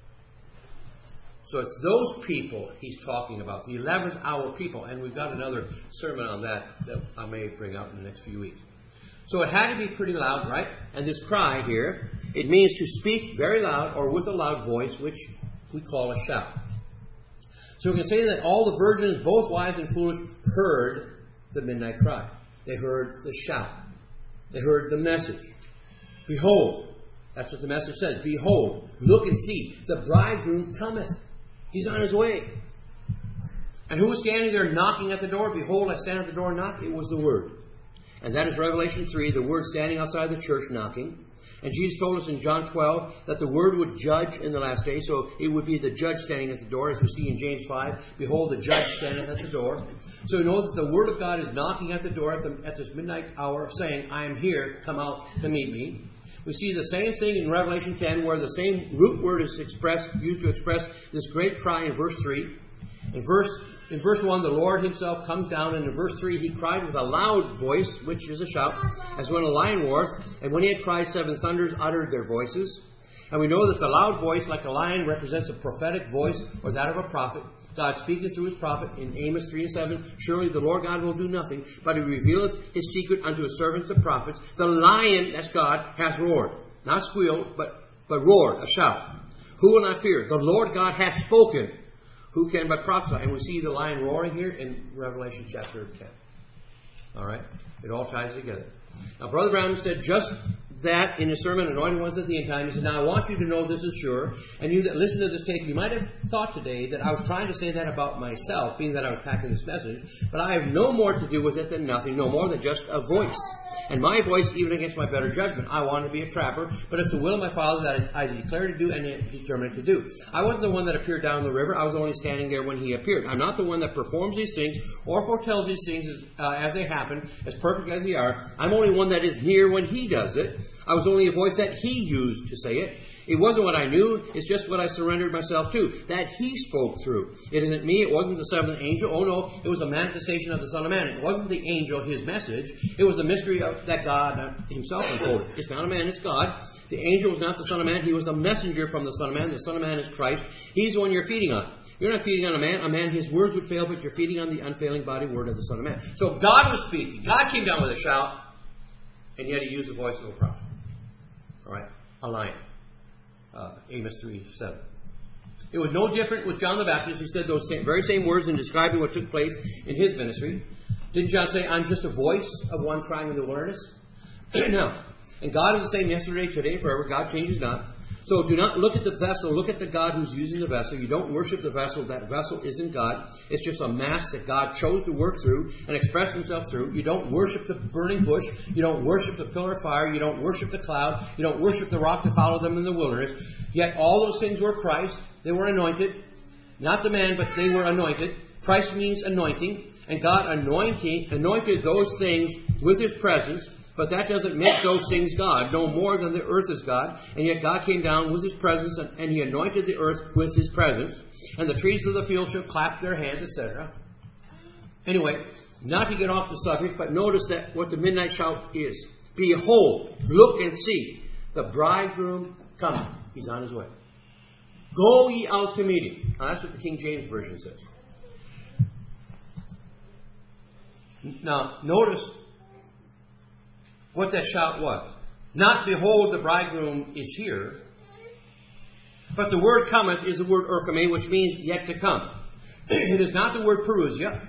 So it's those people he's talking about, the eleventh hour people. And we've got another sermon on that that I may bring out in the next few weeks. So it had to be pretty loud, right? And this cry here, it means to speak very loud or with a loud voice, which we call a shout. So we can say that all the virgins, both wise and foolish, heard the midnight cry. They heard the shout. They heard the message. Behold, that's what the message says. Behold, look and see, the bridegroom cometh. He's on his way. And who was standing there knocking at the door? Behold, I stand at the door and knock. It was the Word. And that is Revelation three, the Word standing outside the church knocking. And Jesus told us in John twelve that the Word would judge in the last day. So it would be the judge standing at the door. As we see in James five, behold, the judge standeth at the door. So we know that the Word of God is knocking at the door at, the, at this midnight hour, saying, I am here, come out to meet me. We see the same thing in Revelation ten, where the same root word is expressed, used to express this great cry in verse three. In verse In verse one, the Lord himself comes down, and in verse three, he cried with a loud voice, which is a shout, as when a lion roars. And when he had cried, seven thunders uttered their voices. And we know that the loud voice, like a lion, represents a prophetic voice, or that of a prophet. God speaking through his prophet in Amos three and seven. Surely the Lord God will do nothing, but he revealeth his secret unto his servants the prophets. The lion, that's God, hath roared. Not squealed, but, but roared, a shout. Who will not fear? The Lord God hath spoken. Who can but prophesy? And we see the lion roaring here in Revelation chapter ten. All right? It all ties together. Now, Brother Brown said just that in his sermon, Anointed Ones at the End Time. He said, now I want you to know this is sure. And you that listen to this tape, you might have thought today that I was trying to say that about myself, being that I was packing this message. But I have no more to do with it than nothing, no more than just a voice. And my voice, even against my better judgment. I wanted to be a trapper, but it's the will of my Father that I declare to do and determined to do. I wasn't the one that appeared down the river. I was only standing there when He appeared. I'm not the one that performs these things or foretells these things as, uh, as they happen, as perfect as they are. I'm only one that is here when He does it. I was only a voice that He used to say it. It wasn't what I knew. It's just what I surrendered myself to. That He spoke through. It isn't me. It wasn't the seventh angel. Oh no, it was a manifestation of the Son of Man. It wasn't the angel, His message. It was a mystery of, that God Himself unfolded. It's not a man, it's God. The angel was not the Son of Man. He was a messenger from the Son of Man. The Son of Man is Christ. He's the one you're feeding on. You're not feeding on a man. A man, his words would fail, but you're feeding on the unfailing body word of the Son of Man. So God was speaking. God came down with a shout, and yet He used the voice of a prophet. All right? A lion. Uh, Amos three seven. It was no different with John the Baptist. He said those same, very same words in describing what took place in his ministry. Didn't John say, I'm just a voice of one crying in the wilderness? No. And God is the same yesterday, today, forever. God changes not. So do not look at the vessel. Look at the God who's using the vessel. You don't worship the vessel. That vessel isn't God. It's just a mask that God chose to work through and express Himself through. You don't worship the burning bush. You don't worship the pillar of fire. You don't worship the cloud. You don't worship the rock to follow them in the wilderness. Yet all those things were Christ. They were anointed. Not the man, but they were anointed. Christ means anointing. And God anointing, anointed those things with His presence. But that doesn't make those things God, no more than the earth is God. And yet God came down with His presence, and, and He anointed the earth with His presence. And the trees of the field shall clap their hands, et cetera. Anyway, not to get off the subject, but notice that what the midnight shout is. Behold, look and see, the bridegroom coming. He's on His way. Go ye out to meet Him. Now, that's what the King James Version says. Now, notice what that shout was. Not behold, the bridegroom is here, but the word cometh is the word erchomē, which means yet to come. It is not the word parousia,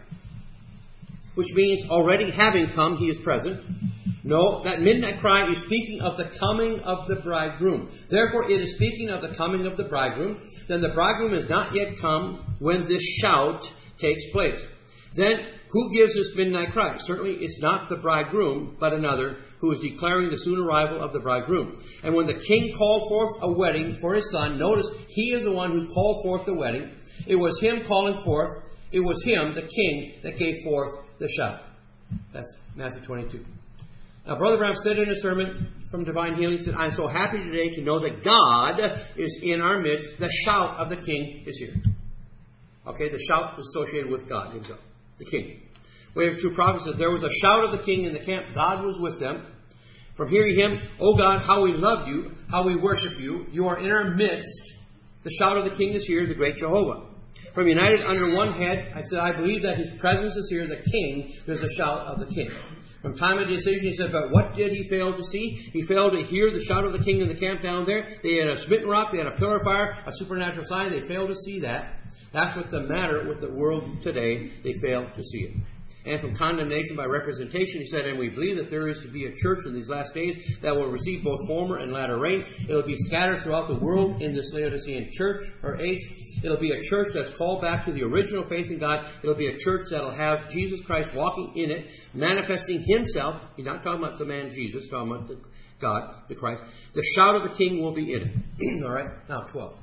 which means already having come, He is present. No, that midnight cry is speaking of the coming of the bridegroom. Therefore, it is speaking of the coming of the bridegroom. Then the bridegroom is not yet come when this shout takes place. Then, who gives this midnight cry? Certainly, it's not the bridegroom, but another who is declaring the soon arrival of the bridegroom. And when the king called forth a wedding for his son, notice he is the one who called forth the wedding. It was him calling forth. It was him, the king, that gave forth the shout. That's Matthew twenty-two. Now, Brother Brown said in a sermon from Divine Healing, he said, I'm so happy today to know that God is in our midst. The shout of the king is here. Okay, the shout is associated with God Himself, the king. We have two prophets that there was a shout of the king in the camp. God was with them. From hearing Him, oh God, how we love You, how we worship You. You are in our midst. The shout of the king is here, the great Jehovah. From united under one head, I said, I believe that His presence is here, the king. There's a shout of the king. From time of decision, he said, but what did he fail to see? He failed to hear the shout of the king in the camp down there. They had a smitten rock, they had a pillar of fire, a supernatural sign. They failed to see that. That's what's the matter with the world today. They fail to see it. And from condemnation by representation, he said, and we believe that there is to be a church in these last days that will receive both former and latter rain. It'll be scattered throughout the world in this Laodicean church or age. It'll be a church that's called back to the original faith in God. It'll be a church that'll have Jesus Christ walking in it, manifesting Himself. He's not talking about the man Jesus, he's talking about the God, the Christ. The shout of the king will be in it. All right, now twelve.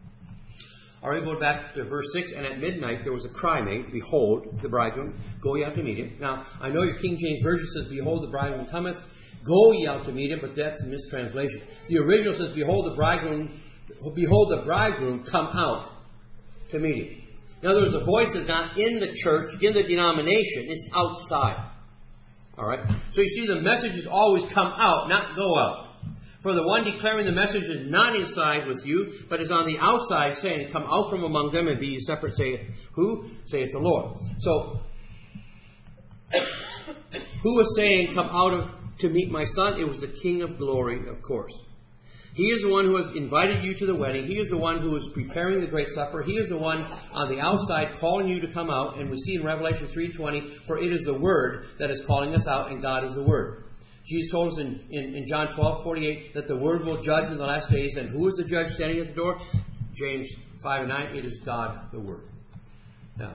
All right, go back to verse six. And at midnight there was a cry made, behold, the bridegroom, go ye out to meet Him. Now, I know your King James Version says, behold, the bridegroom cometh, go ye out to meet Him, but that's a mistranslation. The original says, behold, the bridegroom, behold, the bridegroom come out to meet Him. In other words, the voice is not in the church, in the denomination, it's outside. All right? So you see, the message is always come out, not go out. For the one declaring the message is not inside with you, but is on the outside, saying, come out from among them and be ye separate, saith who? Saith the Lord. So, who was saying, come out of to meet my son? It was the King of glory, of course. He is the one who has invited you to the wedding. He is the one who is preparing the great supper. He is the one on the outside calling you to come out. And we see in Revelation three twenty, for it is the Word that is calling us out, and God is the Word. Jesus told us in, in, in John twelve forty-eight that the Word will judge in the last days. And who is the judge standing at the door? James five and nine, it is God the Word. Now,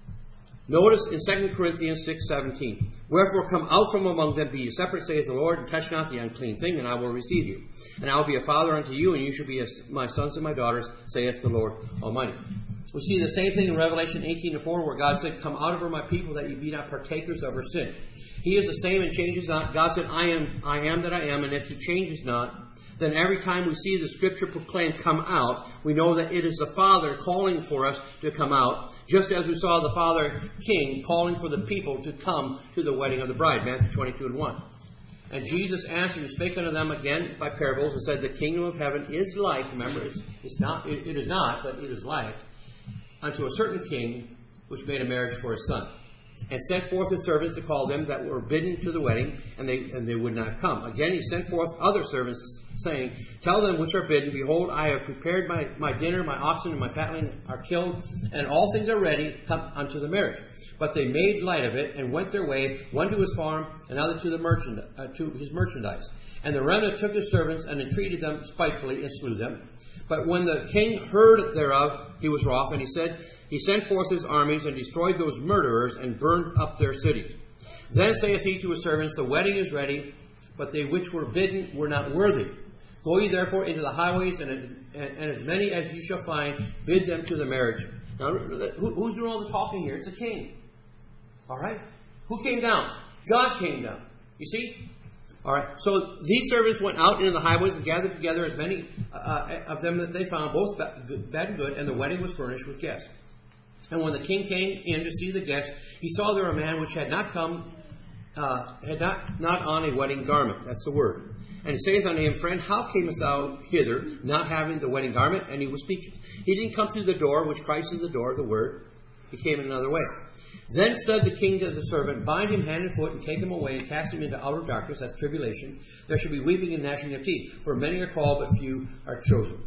notice in Second Corinthians six seventeen, wherefore come out from among them, be ye separate, saith the Lord, and touch not the unclean thing, and I will receive you. And I will be a father unto you, and you shall be as my sons and my daughters, saith the Lord Almighty. We see the same thing in Revelation eighteen and four, where God said, come out of her, my people, that ye be not partakers of her sin. He is the same and changes not. God said, I am, I am that I am, and if he changes not, then every time we see the Scripture proclaimed, come out, we know that it is the Father calling for us to come out, just as we saw the Father King calling for the people to come to the wedding of the bride, Matthew twenty-two and one. And Jesus answered and spake unto them again by parables, and said, the kingdom of heaven is like, remember, it's, it's not, it, it is not, but it is like, unto a certain king which made a marriage for his son, and sent forth his servants to call them that were bidden to the wedding, and they and they would not come. Again he sent forth other servants, saying, tell them which are bidden, behold, I have prepared my, my dinner, my oxen and my fatling are killed, and all things are ready, come unto the marriage. But they made light of it, and went their way, one to his farm, another to the merchant, uh, to his merchandise. And the remnant took his servants, and entreated them spitefully, and slew them. But when the king heard thereof, he was wroth, and he said, he sent forth his armies, and destroyed those murderers, and burned up their cities. Then saith he to his servants, the wedding is ready, but they which were bidden were not worthy. Go ye therefore into the highways, and, and, and as many as ye shall find, bid them to the marriage. Now, who, who's doing all the talking here? It's the king. All right? Who came down? God came down. You see? All right. So these servants went out into the highways and gathered together as many uh, of them that they found, both bad and good, and the wedding was furnished with guests. And when the king came in to see the guests, he saw there a man which had not come, uh, had not, not on a wedding garment. That's the word. And he saith unto him, friend, how camest thou hither, not having the wedding garment? And he was speechless. He didn't come through the door, which Christ is the door, the word. He came in another way. Then said the king to the servant, bind him hand and foot, and take him away, and cast him into outer darkness, that's tribulation. There shall be weeping and gnashing of teeth, for many are called, but few are chosen.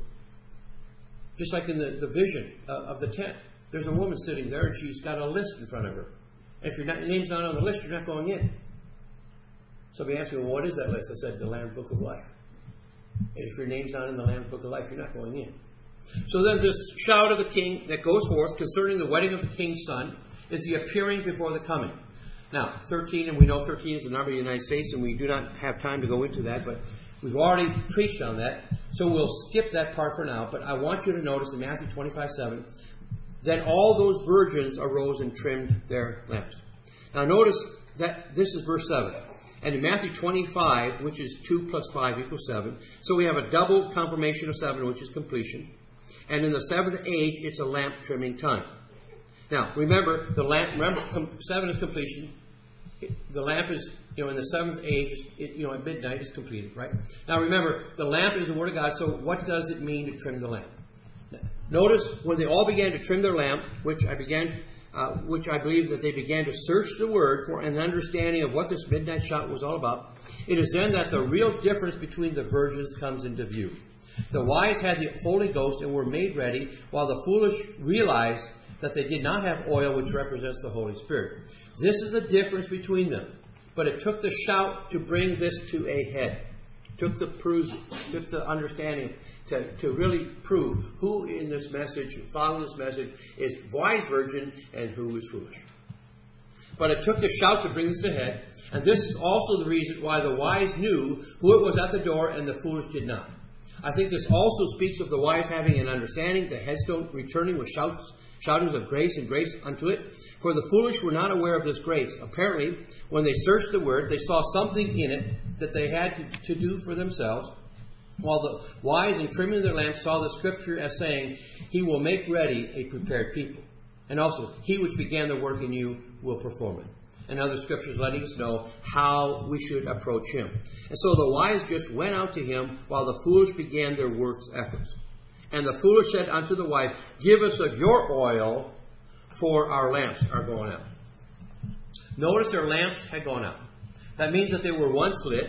Just like in the, the vision uh, of the tent. There's a woman sitting there, and she's got a list in front of her. And if your name's not on the list, you're not going in. Somebody asked me, well, what is that list? I said, the Lamb's Book of Life. And if your name's not in the Lamb's Book of Life, you're not going in. So then this shout of the king that goes forth concerning the wedding of the king's son is the appearing before the coming. Now, thirteen, and we know thirteen is the number of the United States, and we do not have time to go into that, but we've already preached on that, so we'll skip that part for now. But I want you to notice in Matthew twenty-five seven, then all those virgins arose and trimmed their lamps. Now notice that this is verse seven. And in Matthew twenty-five, which is two plus five equals seven, so we have a double confirmation of seven, which is completion. And in the seventh age, it's a lamp trimming time. Now, remember, the lamp, remember, com, seven is completion. It, the lamp is, you know, in the seventh age, it, you know, at midnight is completed, right? Now, remember, the lamp is the Word of God, so what does it mean to trim the lamp? Now, notice, when they all began to trim their lamp, which I began, uh, which I believe that they began to search the Word for an understanding of what this midnight shout was all about, it is then that the real difference between the virgins comes into view. The wise had the Holy Ghost and were made ready, while the foolish realized that they did not have oil, which represents the Holy Spirit. This is the difference between them. But it took the shout to bring this to a head. It took the perusing, took the understanding to, to really prove who in this message, following this message, is wise virgin and who is foolish. But it took the shout to bring this to head. And this is also the reason why the wise knew who it was at the door and the foolish did not. I think this also speaks of the wise having an understanding, the headstone returning with shouts, shoutings of grace and grace unto it. For the foolish were not aware of this grace. Apparently, when they searched the word, they saw something in it that they had to, to do for themselves, while the wise in trimming their lamps saw the scripture as saying, He will make ready a prepared people. And also, He which began the work in you will perform it. And other scriptures letting us know how we should approach Him. And so the wise just went out to Him, while the foolish began their works efforts. And the foolish said unto the wise, Give us of your oil, for our lamps are going out. Notice their lamps had gone out. That means that they were once lit.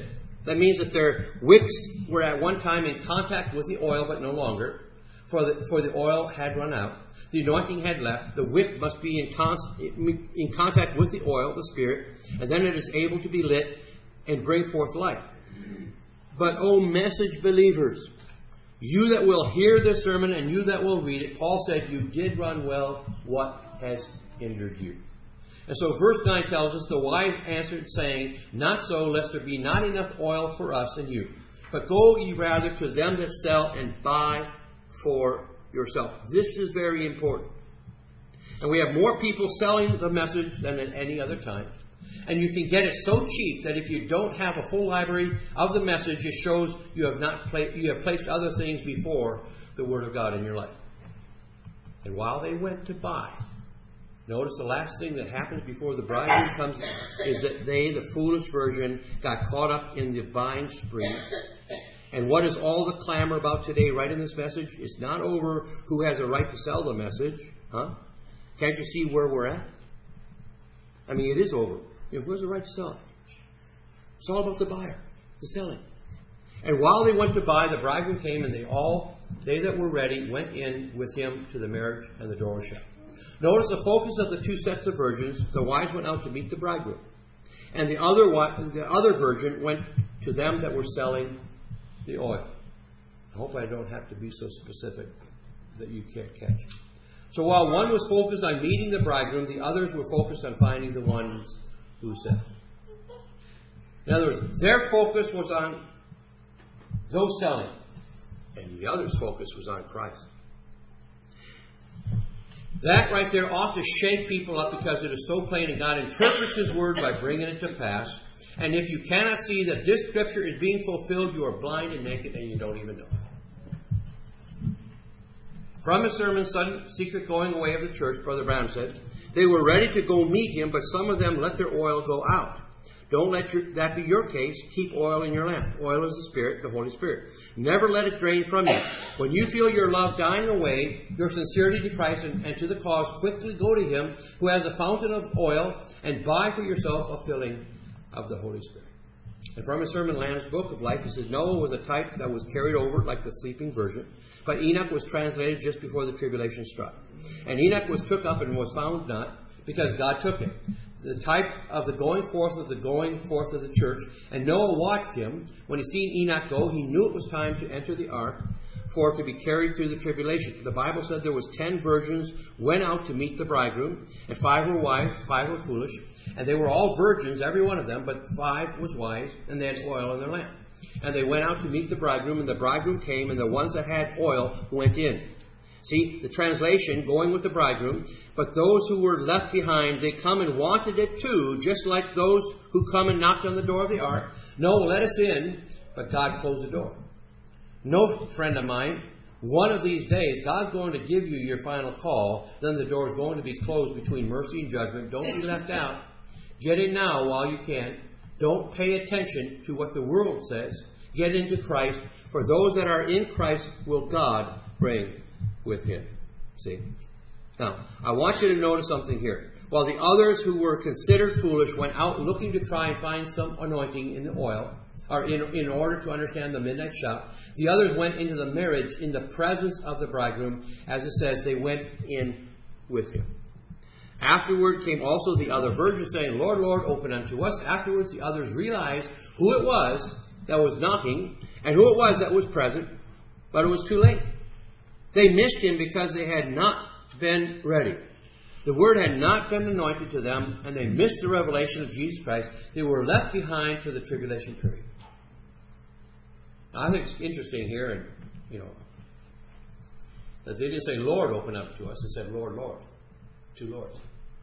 That means that their wicks were at one time in contact with the oil, but no longer, for the, for the oil had run out. The anointing had left. The wick must be in, con- in contact with the oil, the Spirit, and then it is able to be lit and bring forth light. But, O message believers, you that will hear this sermon and you that will read it, Paul said, you did run well. What has hindered you? And so verse nine tells us, the wife answered, saying, not so, lest there be not enough oil for us and you. But go ye rather to them that sell and buy for yourself. This is very important. And we have more people selling the message than at any other time. And you can get it so cheap that if you don't have a full library of the message, it shows you have not pla- you have placed other things before the Word of God in your life. And while they went to buy, notice the last thing that happens before the bridegroom comes is that they, the foolish virgin, got caught up in the buying spree. And what is all the clamor about today right in this message? It's not over who has a right to sell the message. Huh? Can't you see where we're at? I mean, it is over. You know, who has the right to sell it? It's all about the buyer, the selling. And while they went to buy, the bridegroom came, and they all, they that were ready, went in with him to the marriage, and the door was shut. Notice the focus of the two sets of virgins. The wise went out to meet the bridegroom. And the other, the other virgin went to them that were selling the oil. I hope I don't have to be so specific that you can't catch. So while one was focused on meeting the bridegroom, the others were focused on finding the ones who sell. In other words, their focus was on those selling, and the other's focus was on Christ. That right there ought to shake people up because it is so plain, and God interprets His Word by bringing it to pass. And if you cannot see that this Scripture is being fulfilled, you are blind and naked and you don't even know. From his sermon, Sudden Secret Going Away of the Church, Brother Brown said, they were ready to go meet him, but some of them let their oil go out. Don't let your, that be your case. Keep oil in your lamp. Oil is the Spirit, the Holy Spirit. Never let it drain from you. When you feel your love dying away, your sincerity to Christ and, and to the cause, quickly go to Him who has a fountain of oil and buy for yourself a filling of the Holy Spirit. And from his sermon, Lamb's Book of Life, he says, Noah was a type that was carried over like the sleeping virgin, but Enoch was translated just before the tribulation struck. And Enoch was took up and was found not, because God took him. The type of the going forth of the going forth of the church. And Noah watched him. When he seen Enoch go, he knew it was time to enter the ark for it to be carried through the tribulation. The Bible said there was ten virgins went out to meet the bridegroom, and five were wise, five were foolish. And they were all virgins, every one of them, but five was wise, and they had oil in their lamp. And they went out to meet the bridegroom, and the bridegroom came, and the ones that had oil went in. See, the translation, going with the bridegroom, but those who were left behind, they come and wanted it too, just like those who come and knocked on the door of the ark. No, let us in, but God closed the door. No, friend of mine, one of these days, God's going to give you your final call, then the door is going to be closed between mercy and judgment. Don't be left out. Get in now while you can. Don't pay attention to what the world says. Get into Christ, for those that are in Christ will God bring with Him. See? Now, I want you to notice something here. While the others who were considered foolish went out looking to try and find some anointing in the oil, or in, in order to understand the midnight shout, the others went into the marriage in the presence of the bridegroom. As it says, they went in with him. Afterward came also the other virgins, saying, Lord, Lord, open unto us. Afterwards the others realized who it was that was knocking, and who it was that was present, but it was too late. They missed him because they had not been ready. The word had not been anointed to them, and they missed the revelation of Jesus Christ. They were left behind for the tribulation period. Now, I think it's interesting here, and you know, that they didn't say, Lord, open up to us. They said, Lord, Lord. Two Lords.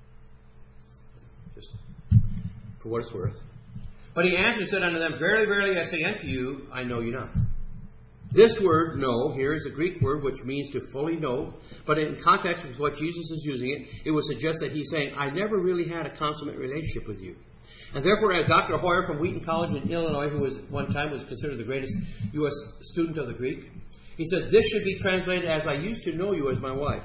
Just for what it's worth. But he answered and said unto them, Verily, verily, I say unto you, I know you not. This word, know, here is a Greek word which means to fully know, but in context with what Jesus is using it, it would suggest that he's saying, I never really had a consummate relationship with you. And therefore, as Doctor Hoyer from Wheaton College in Illinois, who was one time was considered the greatest U S student of the Greek, he said, this should be translated as, I used to know you as my wife.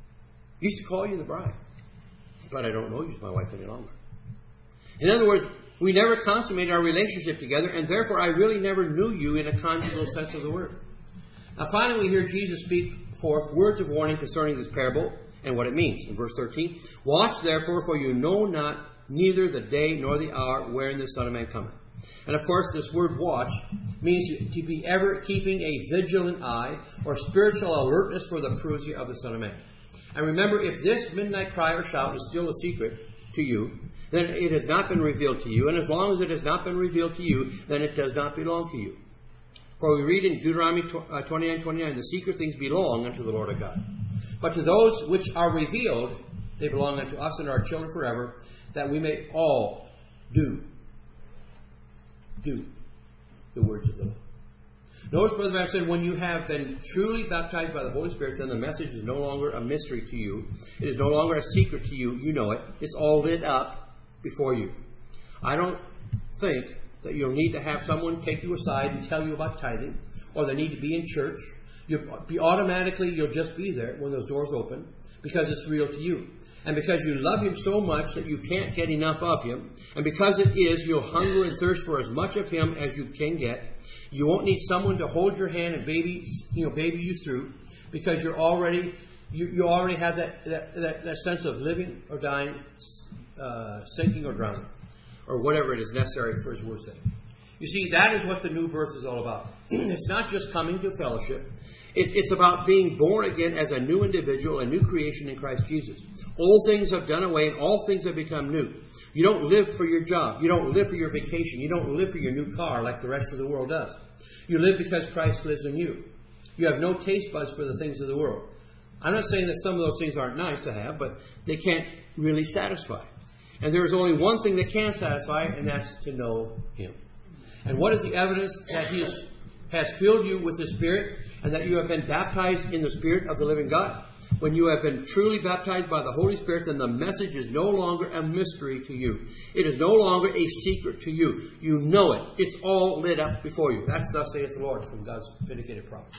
I used to call you the bride, but I don't know you as my wife any longer. In other words, We never consummated our relationship together, and therefore I really never knew you in a conjugal sense of the word. Now finally we hear Jesus speak forth words of warning concerning this parable and what it means. In verse thirteen, watch therefore, for you know not neither the day nor the hour wherein the Son of Man cometh. And of course this word watch means to be ever keeping a vigilant eye or spiritual alertness for the parousia of the Son of Man. And remember, if this midnight cry or shout is still a secret to you, then it has not been revealed to you. And as long as it has not been revealed to you, then it does not belong to you. For we read in Deuteronomy twenty-nine twenty-nine, the secret things belong unto the Lord of God. But to those which are revealed, they belong unto us and our children forever, that we may all do, do the words of the Lord. Notice, Brother Branham said, when you have been truly baptized by the Holy Spirit, then the message is no longer a mystery to you. It is no longer a secret to you. You know it. It's all lit up before you. I don't think that you'll need to have someone take you aside and tell you about tithing, or they need to be in church. You'll be automatically, you'll just be there when those doors open, because it's real to you. And because you love Him so much that you can't get enough of Him, and because it is, you'll hunger and thirst for as much of Him as you can get. You won't need someone to hold your hand and baby, you know, baby you through, because you're already, you, you already have that, that, that, that sense of living or dying, uh, sinking or drowning, or whatever it is necessary for His word's sake. You see, that is what the new birth is all about. It's not just coming to fellowship. It, it's about being born again as a new individual, a new creation in Christ Jesus. Old things have done away and all things have become new. You don't live for your job. You don't live for your vacation. You don't live for your new car like the rest of the world does. You live because Christ lives in you. You have no taste buds for the things of the world. I'm not saying that some of those things aren't nice to have, but they can't really satisfy. And there is only one thing that can satisfy, and that's to know Him. And what is the evidence that He is, has filled you with His Spirit, and that you have been baptized in the Spirit of the living God? When you have been truly baptized by the Holy Spirit, then the message is no longer a mystery to you. It is no longer a secret to you. You know it. It's all lit up before you. That's thus saith the Lord from God's vindicated prophet.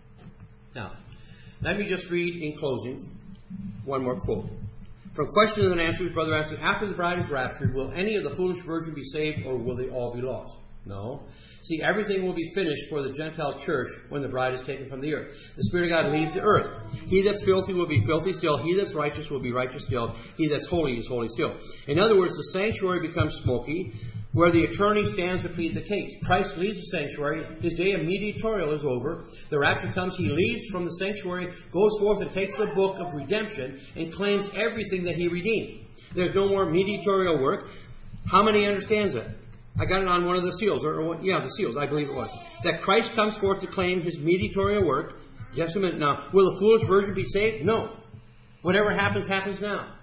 Now, let me just read in closing one more quote. From Questions and Answers, Brother answered, after the bride is raptured, will any of the foolish virgins be saved, or will they all be lost? No. See, everything will be finished for the Gentile church when the bride is taken from the earth. The Spirit of God leaves the earth. He that's filthy will be filthy still. He that's righteous will be righteous still. He that's holy is holy still. In other words, the sanctuary becomes smoky, where the attorney stands to plead the case. Christ leaves the sanctuary. His day of mediatorial is over. The rapture comes. He leaves from the sanctuary, goes forth and takes the book of redemption and claims everything that He redeemed. There's no more mediatorial work. How many understands that? I got it on one of the seals, or, or yeah, the seals, I believe it was. That Christ comes forth to claim His mediatorial work. Just a minute now. Will the foolish virgin be saved? No. Whatever happens, happens now.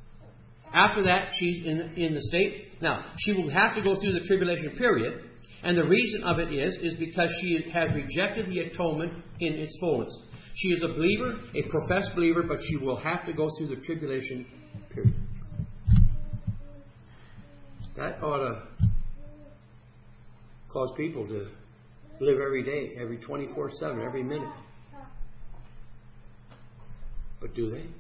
After that, she's in, in the state. Now, she will have to go through the tribulation period. And the reason of it is, is because she has rejected the atonement in its fullness. She is a believer, a professed believer, but she will have to go through the tribulation period. That ought to cause people to live every day, every twenty-four seven, every minute. But do they?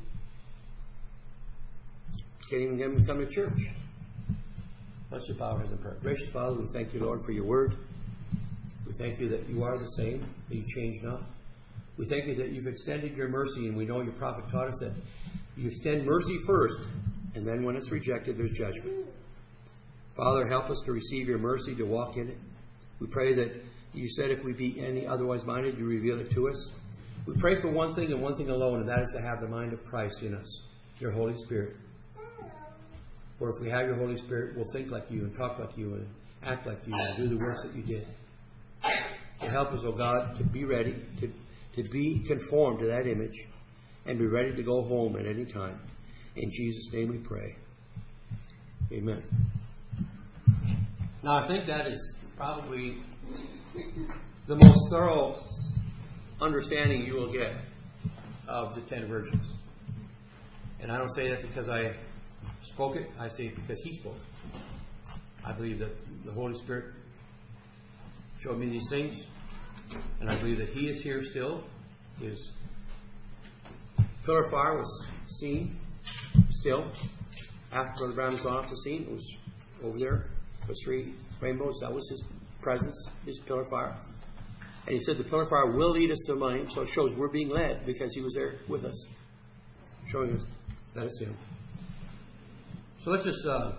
Can't even get them to come to church. Let's just bow our heads in prayer. Gracious Father, we thank You, Lord, for Your word. We thank You that You are the same, that You change not. We thank You that You've extended Your mercy, and we know Your prophet taught us that You extend mercy first, and then when it's rejected, there's judgment. Father, help us to receive Your mercy, to walk in it. We pray that You said if we be any otherwise minded, You reveal it to us. We pray for one thing and one thing alone, and that is to have the mind of Christ in us, Your Holy Spirit. For if we have Your Holy Spirit, we'll think like You and talk like You and act like You and do the works that You did. So help us, O God, to be ready, to, to be conformed to that image, and be ready to go home at any time. In Jesus' name we pray. Amen. Now, I think that is probably the most thorough understanding you will get of the ten virgins. And I don't say that because I spoke it. I say it because He spoke. I believe that the Holy Spirit showed me these things. And I believe that He is here still. His pillar of fire was seen still. After Brother Brown was gone off the scene, it was over there. those three rainbows, that was his presence, his pillar of fire. And he said the pillar of fire will lead us to the millennium, so it shows we're being led because he was there with us, showing us that it's him. So let's just... Uh,